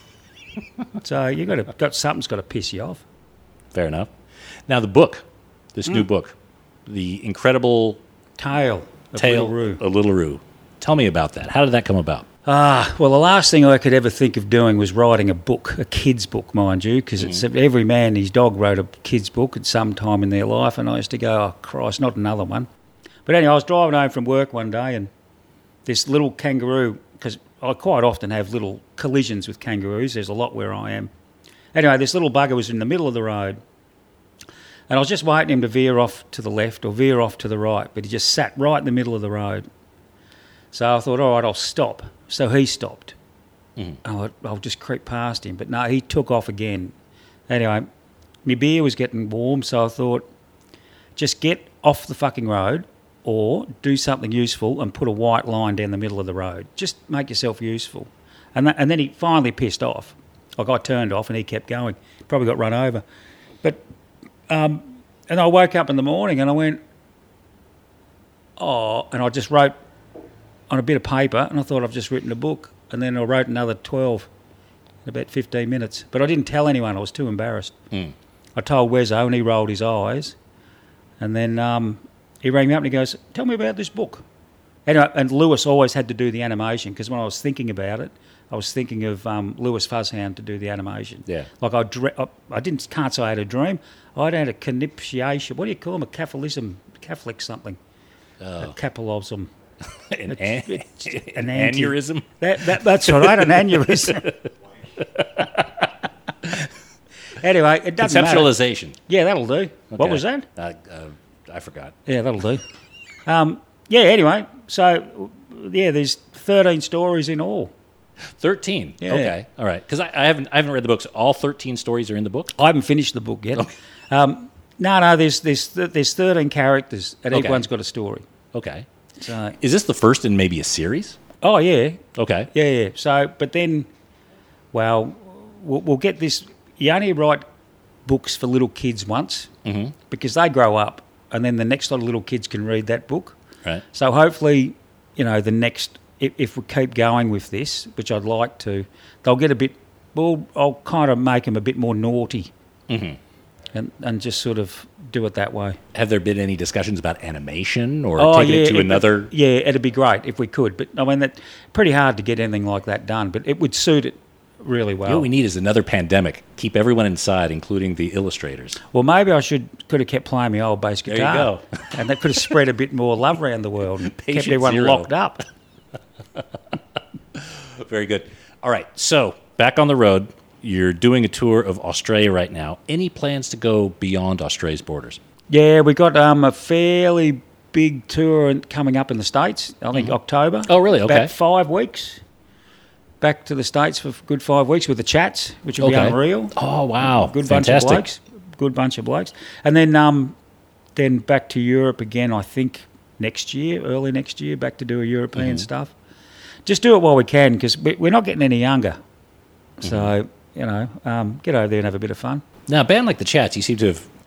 So you got to got something's got to piss you off. Fair enough. Now, the book, this Mm. new book, The Incredible Tale of Tale Little Roo. of Little Roo. Tell me about that. How did that come about? Ah, well, the last thing I could ever think of doing was writing a book, a kid's book, mind you, because it's every man and his dog wrote a kid's book at some time in their life, and I used to go, oh, Christ, not another one. But anyway, I was driving home from work one day, and this little kangaroo, because I quite often have little collisions with kangaroos, there's a lot where I am. Anyway, this little bugger was in the middle of the road, and I was just waiting him to veer off to the left or veer off to the right, but he just sat right in the middle of the road. So I thought, all right, I'll stop. So he stopped. Mm-hmm. Oh, I'll just creep past him. But no, he took off again. Anyway, my beer was getting warm, so I thought, just get off the fucking road or do something useful and put a white line down the middle of the road. Just make yourself useful. And, that, and then he finally pissed off. Like I turned off and he kept going. Probably got run over. But, um, and I woke up in the morning and I went, oh, and I just wrote on a bit of paper, and I thought I've just written a book, and then I wrote another twelve in about fifteen minutes. But I didn't tell anyone, I was too embarrassed. Mm. I told Wezzo, and he rolled his eyes, and then um, he rang me up and he goes, tell me about this book. Anyway, and Lewis always had to do the animation, because when I was thinking about it, I was thinking of um, Lewis Fuzzhound to do the animation. Yeah. Like I, dre- I, I didn't, can't say I had a dream, I had a conniptiation, what do you call them, a Catholicism, Catholic something, a capitalism. An, It's- an, it's an an anti- aneurysm? That, that, that's all right, an aneurysm. Anyway, it doesn't matter. Conceptualization. Yeah, that'll do. What Okay. was that? Uh, uh, I forgot. Yeah, that'll do. Um, yeah, anyway, so, yeah, there's thirteen stories in all. Thirteen. Yeah. Okay. All right. Because I, I haven't I haven't read the books. All thirteen stories are in the book. I haven't finished the book yet. Um, no, no, there's, there's, there's thirteen characters, and each Okay. one's got a story. Okay. So, Is this the first in maybe a series? oh, yeah, Okay. Yeah, yeah. So, but then, well, we'll, we'll get this. You only write books for little kids once Mm-hmm. because they grow up, and then the next lot of little kids can read that book. Right. So hopefully, you know, the next, if, if we keep going with this, which I'd like to, they'll get a bit. Well, I'll kind of make them a bit more naughty, Mm-hmm. and and just sort of do it that way. Have there been any discussions about animation or Oh, taking yeah, it to it- another? Yeah, it'd be great if we could. But I mean, that pretty hard to get anything like that done. But it would suit it really well. You know what we need is another pandemic. Keep everyone inside, including the illustrators. Well, maybe I should could have kept playing my old bass There you guitar. go. And that could have spread a bit more love around the world and kept Patient everyone zero. locked up. Very good. All right. So back on the road. You're doing a tour of Australia right now. Any plans to go beyond Australia's borders? Yeah, we got um, a fairly big tour in- coming up in the States, I think October. Oh, really? Okay. About five weeks. Back to the States for a good five weeks with the Chats, which will be Okay. unreal. Oh, wow. Good Fantastic. bunch of blokes. Good bunch of blokes. And then um, then back to Europe again, I think, next year, early next year, back to do a European Mm-hmm. stuff. Just do it while we can, because we're not getting any younger. So, Mm-hmm. you know, um, get over there and have a bit of fun. Now, a band like the Chats, you seem to have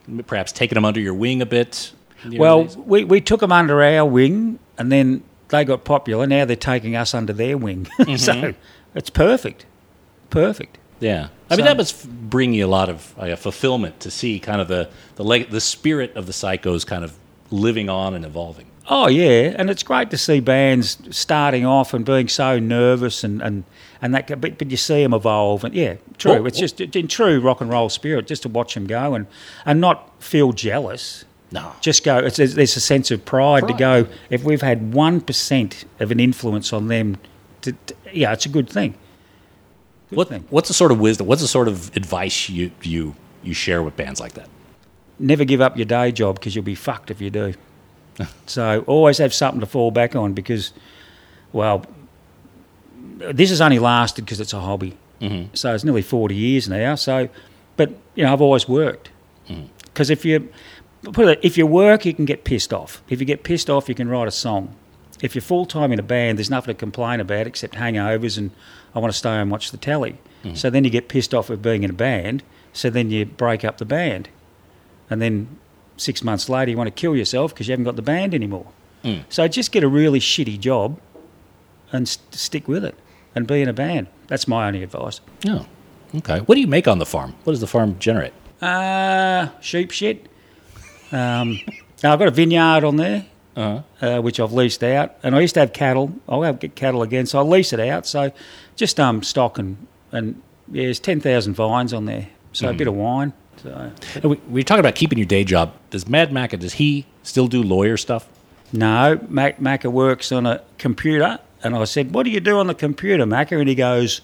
perhaps taken them under your wing a bit? in the Well, early days? we, we took them under our wing, and then they got popular. Now they're taking us under their wing. So it's perfect. Perfect. Yeah, I mean So- that must f- bring you a lot of uh, fulfillment to see kind of the the leg- the spirit of the Psychos kind of living on and evolving. Oh, yeah, and it's great to see bands starting off and being so nervous and, and, and that, but, but you see them evolve. And yeah, true. Well, it's just in true rock and roll spirit, just to watch them go and, and not feel jealous. No, Just go. It's, there's a sense of pride, to Pride. go. If we've had one percent of an influence on them, to, to, yeah, it's a good thing. Good what thing. what's the sort of wisdom? What's the sort of advice you you you share with bands like that? Never give up your day job, because you'll be fucked if you do. So always have something to fall back on, because, well, this has only lasted because it's a hobby. Mm-hmm. So it's nearly forty years now. So, but you know, I've always worked, because if you put it, if you work, you can get pissed off. If you get pissed off, you can write a song. If you're full time in a band, there's nothing to complain about except hangovers and I want to stay home and watch the telly. Mm-hmm. So then you get pissed off with being in a band. So then you break up the band, and then six months later you want to kill yourself because you haven't got the band anymore. Mm. So just get a really shitty job and st- stick with it and be in a band. That's my only advice. Oh, okay. What do you make on the farm? What does the farm generate? Uh, sheep shit. Um, now I've got a vineyard on there, Uh-huh. uh, which I've leased out, and I used to have cattle. I'll have get cattle again, so I lease it out. So just um stock and and yeah, there's ten thousand vines on there, so Mm-hmm. a bit of wine. So And we, we talking about keeping your day job. Does Mad Macca, does he still do lawyer stuff? no, Mac Macca works on a computer, and I said, "What do you do on the computer, Macca?" And he goes,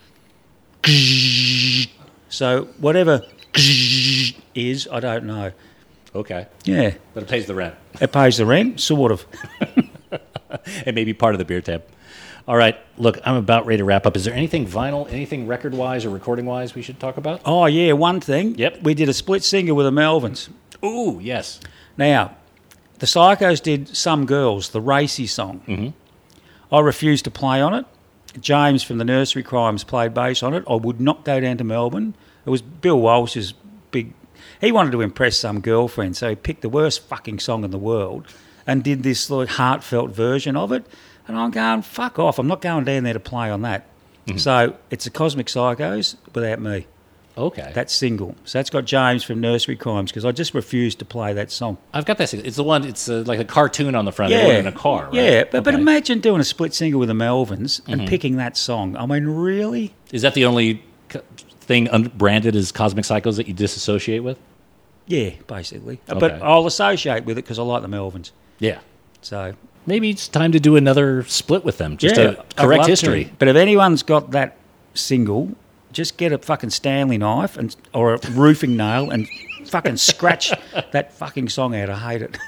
so whatever is, I don't know. Okay. Yeah, But it pays the rent. it pays the rent, sort of. It may be part of the beer tab. All right. Look, I'm about ready to wrap up. Is there anything vinyl, anything record-wise or recording-wise we should talk about? Oh yeah, one thing. Yep. We did a split single with the Melvins. Ooh, yes. Now, the Psychos did Some Girls, the racy song. Mm-hmm. I refused to play on it. James from the Nursery Crimes played bass on it. I would not go down to Melbourne. It was Bill Walsh's big... He wanted to impress some girlfriend, so he picked the worst fucking song in the world and did this like, heartfelt version of it. And I'm going, fuck off. I'm not going down there to play on that. Mm-hmm. So it's the Cosmic Psychos without me. Okay. That single. So that's got James from Nursery Crimes, because I just refused to play that song. I've got that. It's the one, it's uh, like a cartoon on the front. Everyone in a car, right? Yeah, but, but Okay. imagine doing a split single with the Melvins and Mm-hmm. picking that song. I mean, really? Is that the only co- thing un- branded as Cosmic Psychos that you disassociate with? Yeah, basically. Okay. But I'll associate with it because I like the Melvins. Yeah. So Maybe it's time to do another split with them, just yeah, to I'd correct love to. history. But if anyone's got that single, just get a fucking Stanley knife and or a roofing nail and fucking scratch that fucking song out. I hate it.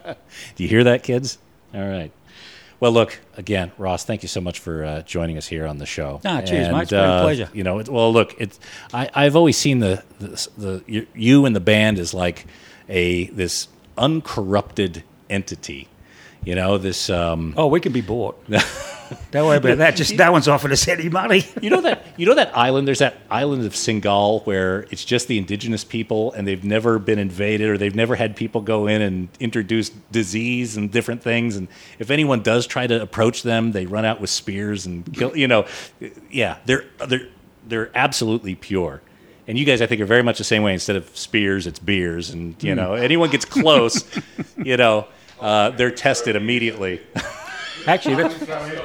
Do you hear that, kids? All right. Well, look, again, Ross, thank you so much for uh, joining us here on the show. Ah, cheers, mate. It's been a pleasure. You know, it, well, look, it's I, I've always seen the, the the you- you and the band as like a this uncorrupted entity. You know, this. Um, Oh, we can be bought. Don't worry about that. Just no one's offered us any money. You know that you know that island. There's that island of Singal where it's just the indigenous people, and they've never been invaded, or they've never had people go in and introduce disease and different things. And if anyone does try to approach them, they run out with spears and kill. You know, yeah, they're they're they're absolutely pure. And you guys, I think, are very much the same way. Instead of spears, it's beers, and you know, anyone gets close, you know, uh, they're tested immediately. Actually, that,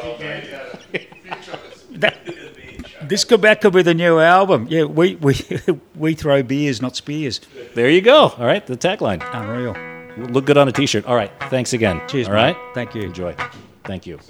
that, this could that could be the new album. Yeah, we we we throw beers, not spears. There you go. All right, the tagline. Unreal. Look good on a T-shirt. All right. Thanks again. Cheers, All mate. right. Thank you. Enjoy. Thank you.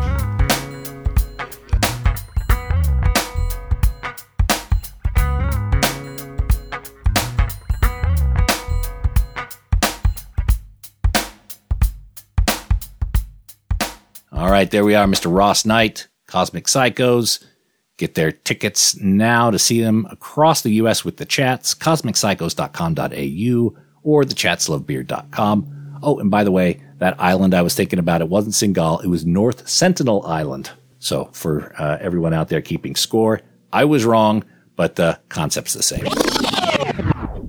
All right. There we are, Mister Ross Knight, Cosmic Psychos. Get their tickets now to see them across the U S with the Chats, cosmic psychos dot com dot a u or the chats love beer dot com. Oh, and by the way, that island I was thinking about, it wasn't Singal, it was North Sentinel Island. So for uh, everyone out there keeping score, I was wrong, but the concept's the same.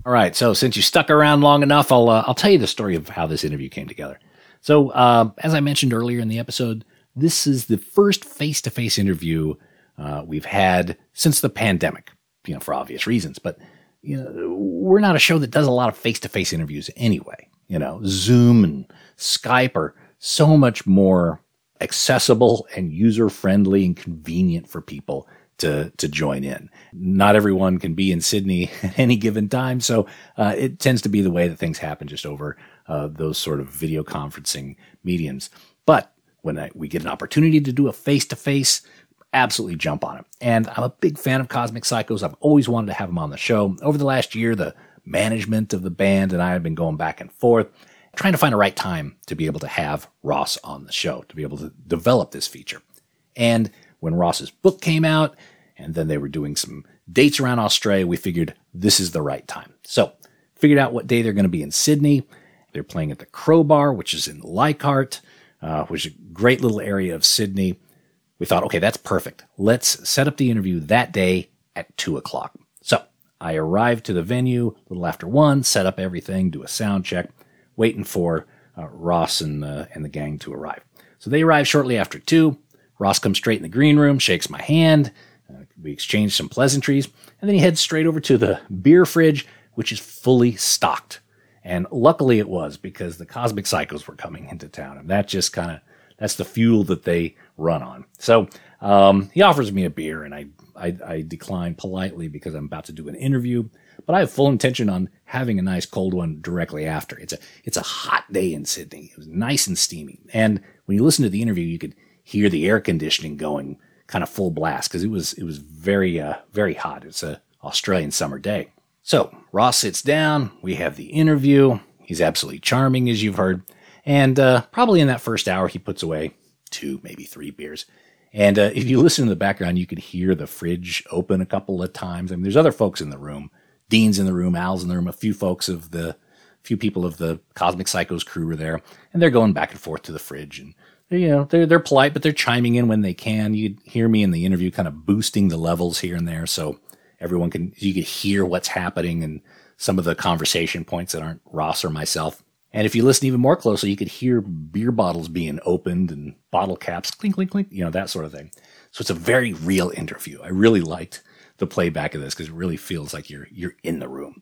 All right, so since you stuck around long enough, I'll uh, I'll tell you the story of how this interview came together. So, uh, as I mentioned earlier in the episode, this is the first face-to-face interview uh, we've had since the pandemic, you know, for obvious reasons. But you know, we're not a show that does a lot of face-to-face interviews anyway. You know, Zoom and Skype are so much more accessible and user-friendly and convenient for people to to join in. Not everyone can be in Sydney at any given time, so uh, it tends to be the way that things happen just over uh, those sort of video conferencing mediums. But when I, we get an opportunity to do a face-to-face, absolutely jump on it. And I'm a big fan of Cosmic Psychos. I've always wanted to have them on the show. Over the last year, the management of the band and I have been going back and forth, trying to find a right time to be able to have Ross on the show, to be able to develop this feature. And when Ross's book came out, and then they were doing some dates around Australia, we figured this is the right time. So, figured out what day they're going to be in Sydney. They're playing at the Crowbar, which is in Leichhardt, uh, which is a great little area of Sydney. We thought, okay, that's perfect. Let's set up the interview that day at two o'clock. So, I arrived to the venue a little after one, set up everything, do a sound check, waiting for uh, Ross and, uh, and the gang to arrive. So, they arrived shortly after two. Ross comes straight in the green room, shakes my hand. Uh, we exchange some pleasantries, and then he heads straight over to the beer fridge, which is fully stocked. And luckily it was, because the Cosmic Psychos were coming into town, and that just kind of, that's the fuel that they run on. So um, he offers me a beer, and I, I, I decline politely because I'm about to do an interview, but I have full intention on having a nice cold one directly after. It's a, it's a hot day in Sydney. It was nice and steamy. And when you listen to the interview, you could hear the air conditioning going kind of full blast because it was it was very uh, very hot. It's a Australian summer day. So Ross sits down. We have the interview. He's absolutely charming, as you've heard. And uh, probably in that first hour, he puts away two, maybe three beers. And uh, if you listen to the background, you could hear the fridge open a couple of times. I mean, there's other folks in the room. Dean's in the room. Al's in the room. A few folks of the, few people of the Cosmic Psychos crew are there. And they're going back and forth to the fridge. And you know, they're, they're polite, but they're chiming in when they can. You'd hear me in the interview kind of boosting the levels here and there so everyone can, you can hear what's happening and some of the conversation points that aren't Ross or myself. And if you listen even more closely, you could hear beer bottles being opened and bottle caps, clink, clink, clink, you know, that sort of thing. So it's a very real interview. I really liked the playback of this because it really feels like you're, you're in the room.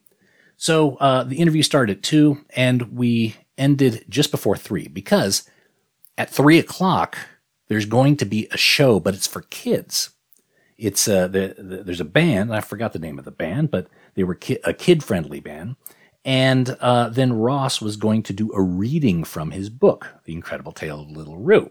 So uh, the interview started at two and we ended just before three because at three o'clock, there's going to be a show, but it's for kids. It's uh, the, the, there's a band. I forgot the name of the band, but they were ki- a kid-friendly band. And uh, then Ross was going to do a reading from his book, The Incredible Tale of Little Roo.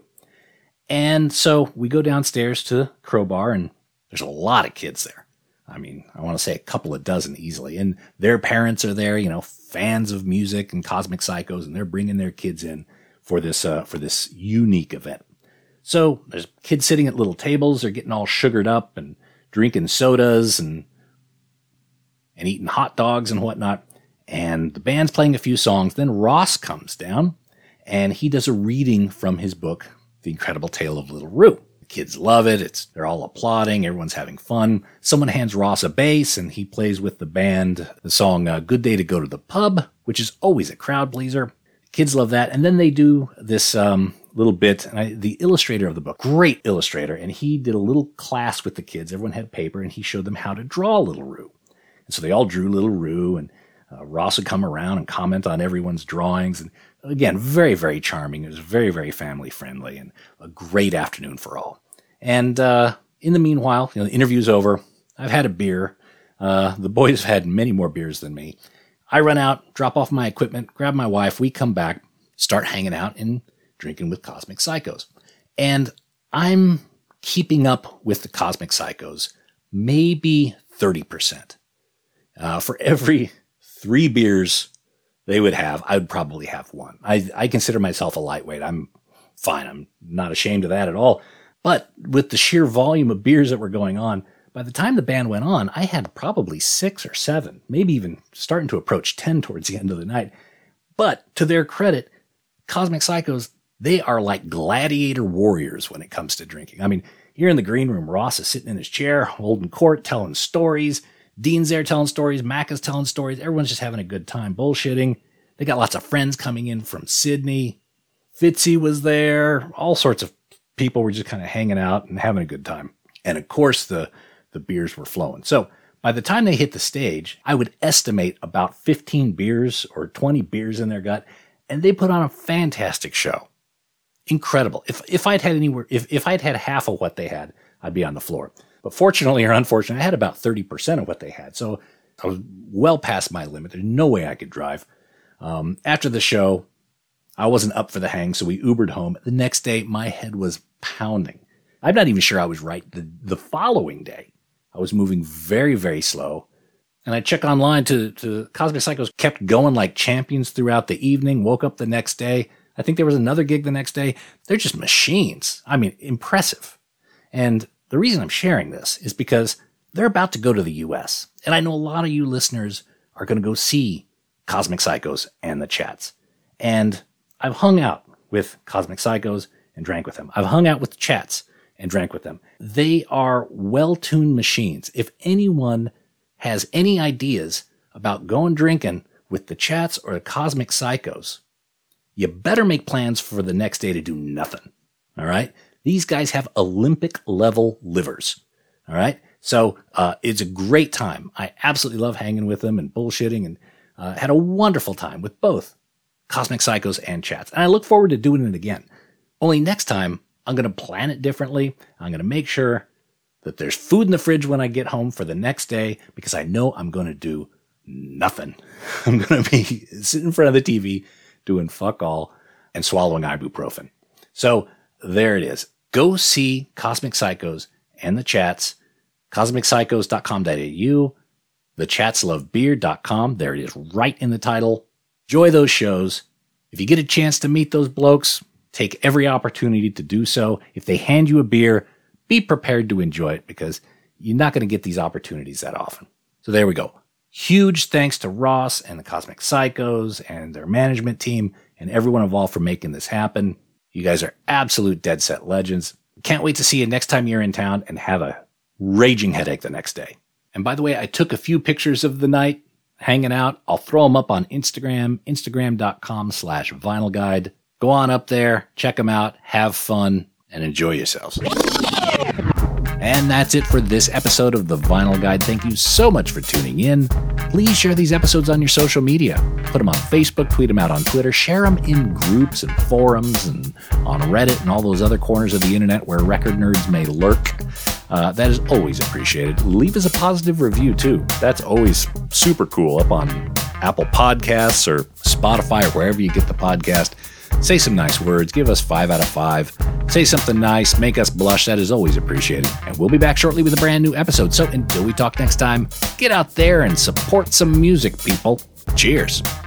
And so we go downstairs to Crowbar, and there's a lot of kids there. I mean, I want to say a couple of dozen easily. And their parents are there, you know, fans of music and Cosmic Psychos, and they're bringing their kids in for this uh, for this unique event. So there's kids sitting at little tables. They're getting all sugared up and drinking sodas and and eating hot dogs and whatnot. And the band's playing a few songs. Then Ross comes down, and he does a reading from his book, The Incredible Tale of Little Roo. The kids love it. It's they're all applauding. Everyone's having fun. Someone hands Ross a bass, and he plays with the band the song uh, Good Day to Go to the Pub, which is always a crowd pleaser. Kids love that. And then they do this um, little bit. And I, the illustrator of the book, great illustrator, and he did a little class with the kids. Everyone had paper, and he showed them how to draw Little Roo. And so they all drew Little Roo, and uh, Ross would come around and comment on everyone's drawings. And again, very, very charming. It was very, very family friendly and a great afternoon for all. And uh, in the meanwhile, you know, the interview's over. I've had a beer. Uh, the boys have had many more beers than me. I run out, drop off my equipment, grab my wife. We come back, start hanging out and drinking with Cosmic Psychos. And I'm keeping up with the Cosmic Psychos maybe thirty percent. Uh, for every three beers they would have, I would probably have one. I, I consider myself a lightweight. I'm fine. I'm not ashamed of that at all. But with the sheer volume of beers that were going on, by the time the band went on, I had probably six or seven, maybe even starting to approach ten towards the end of the night. But to their credit, Cosmic Psychos, they are like gladiator warriors when it comes to drinking. I mean, here in the green room, Ross is sitting in his chair, holding court, telling stories, Dean's there telling stories. Mac is telling stories. Everyone's just having a good time bullshitting. They got lots of friends coming in from Sydney. Fitzy was there. All sorts of people were just kind of hanging out and having a good time. And of course, the, the beers were flowing. So by the time they hit the stage, I would estimate about fifteen beers or twenty beers in their gut. And they put on a fantastic show. Incredible. If if I'd had anywhere, if, if I'd had half of what they had, I'd be on the floor. But fortunately or unfortunately, I had about thirty percent of what they had. So I was well past my limit. There's no way I could drive. Um, after the show, I wasn't up for the hang, so we Ubered home. The next day, my head was pounding. I'm not even sure I was right the, the following day. I was moving very, very slow. And I check online to, to Cosmic Psychos kept going like champions throughout the evening, woke up the next day. I think there was another gig the next day. They're just machines. I mean, impressive. And the reason I'm sharing this is because they're about to go to the U S. And I know a lot of you listeners are going to go see Cosmic Psychos and the Chats. And I've hung out with Cosmic Psychos and drank with them. I've hung out with the Chats and drank with them. They are well-tuned machines. If anyone has any ideas about going drinking with the Chats or the Cosmic Psychos, you better make plans for the next day to do nothing. All right? These guys have Olympic-level livers. All right? So uh, it's a great time. I absolutely love hanging with them and bullshitting, and uh, had a wonderful time with both Cosmic Psychos and Chats. And I look forward to doing it again. Only next time, I'm going to plan it differently. I'm going to make sure that there's food in the fridge when I get home for the next day, because I know I'm going to do nothing. I'm going to be sitting in front of the T V doing fuck all and swallowing ibuprofen. So there it is. Go see Cosmic Psychos and the Chats. cosmic psychos dot com dot a u, the chats love beer dot com. There it is right in the title. Enjoy those shows. If you get a chance to meet those blokes, take every opportunity to do so. If they hand you a beer, be prepared to enjoy it, because you're not going to get these opportunities that often. So there we go. Huge thanks to Ross and the Cosmic Psychos and their management team and everyone involved for making this happen. You guys are absolute dead set legends. Can't wait to see you next time you're in town and have a raging headache the next day. And by the way, I took a few pictures of the night hanging out. I'll throw them up on Instagram, instagram.com slash vinyl guide. Go on up there, check them out, have fun, and enjoy yourselves. And that's it for this episode of The Vinyl Guide. Thank you so much for tuning in. Please share these episodes on your social media. Put them on Facebook, tweet them out on Twitter, share them in groups and forums and on Reddit and all those other corners of the internet where record nerds may lurk. Uh, that is always appreciated. Leave us a positive review, too. That's always super cool up on Apple Podcasts or Spotify or wherever you get the podcast. Say some nice words. Give us five out of five. Say something nice. Make us blush. That is always appreciated. And we'll be back shortly with a brand new episode. So until we talk next time, get out there and support some music, people. Cheers.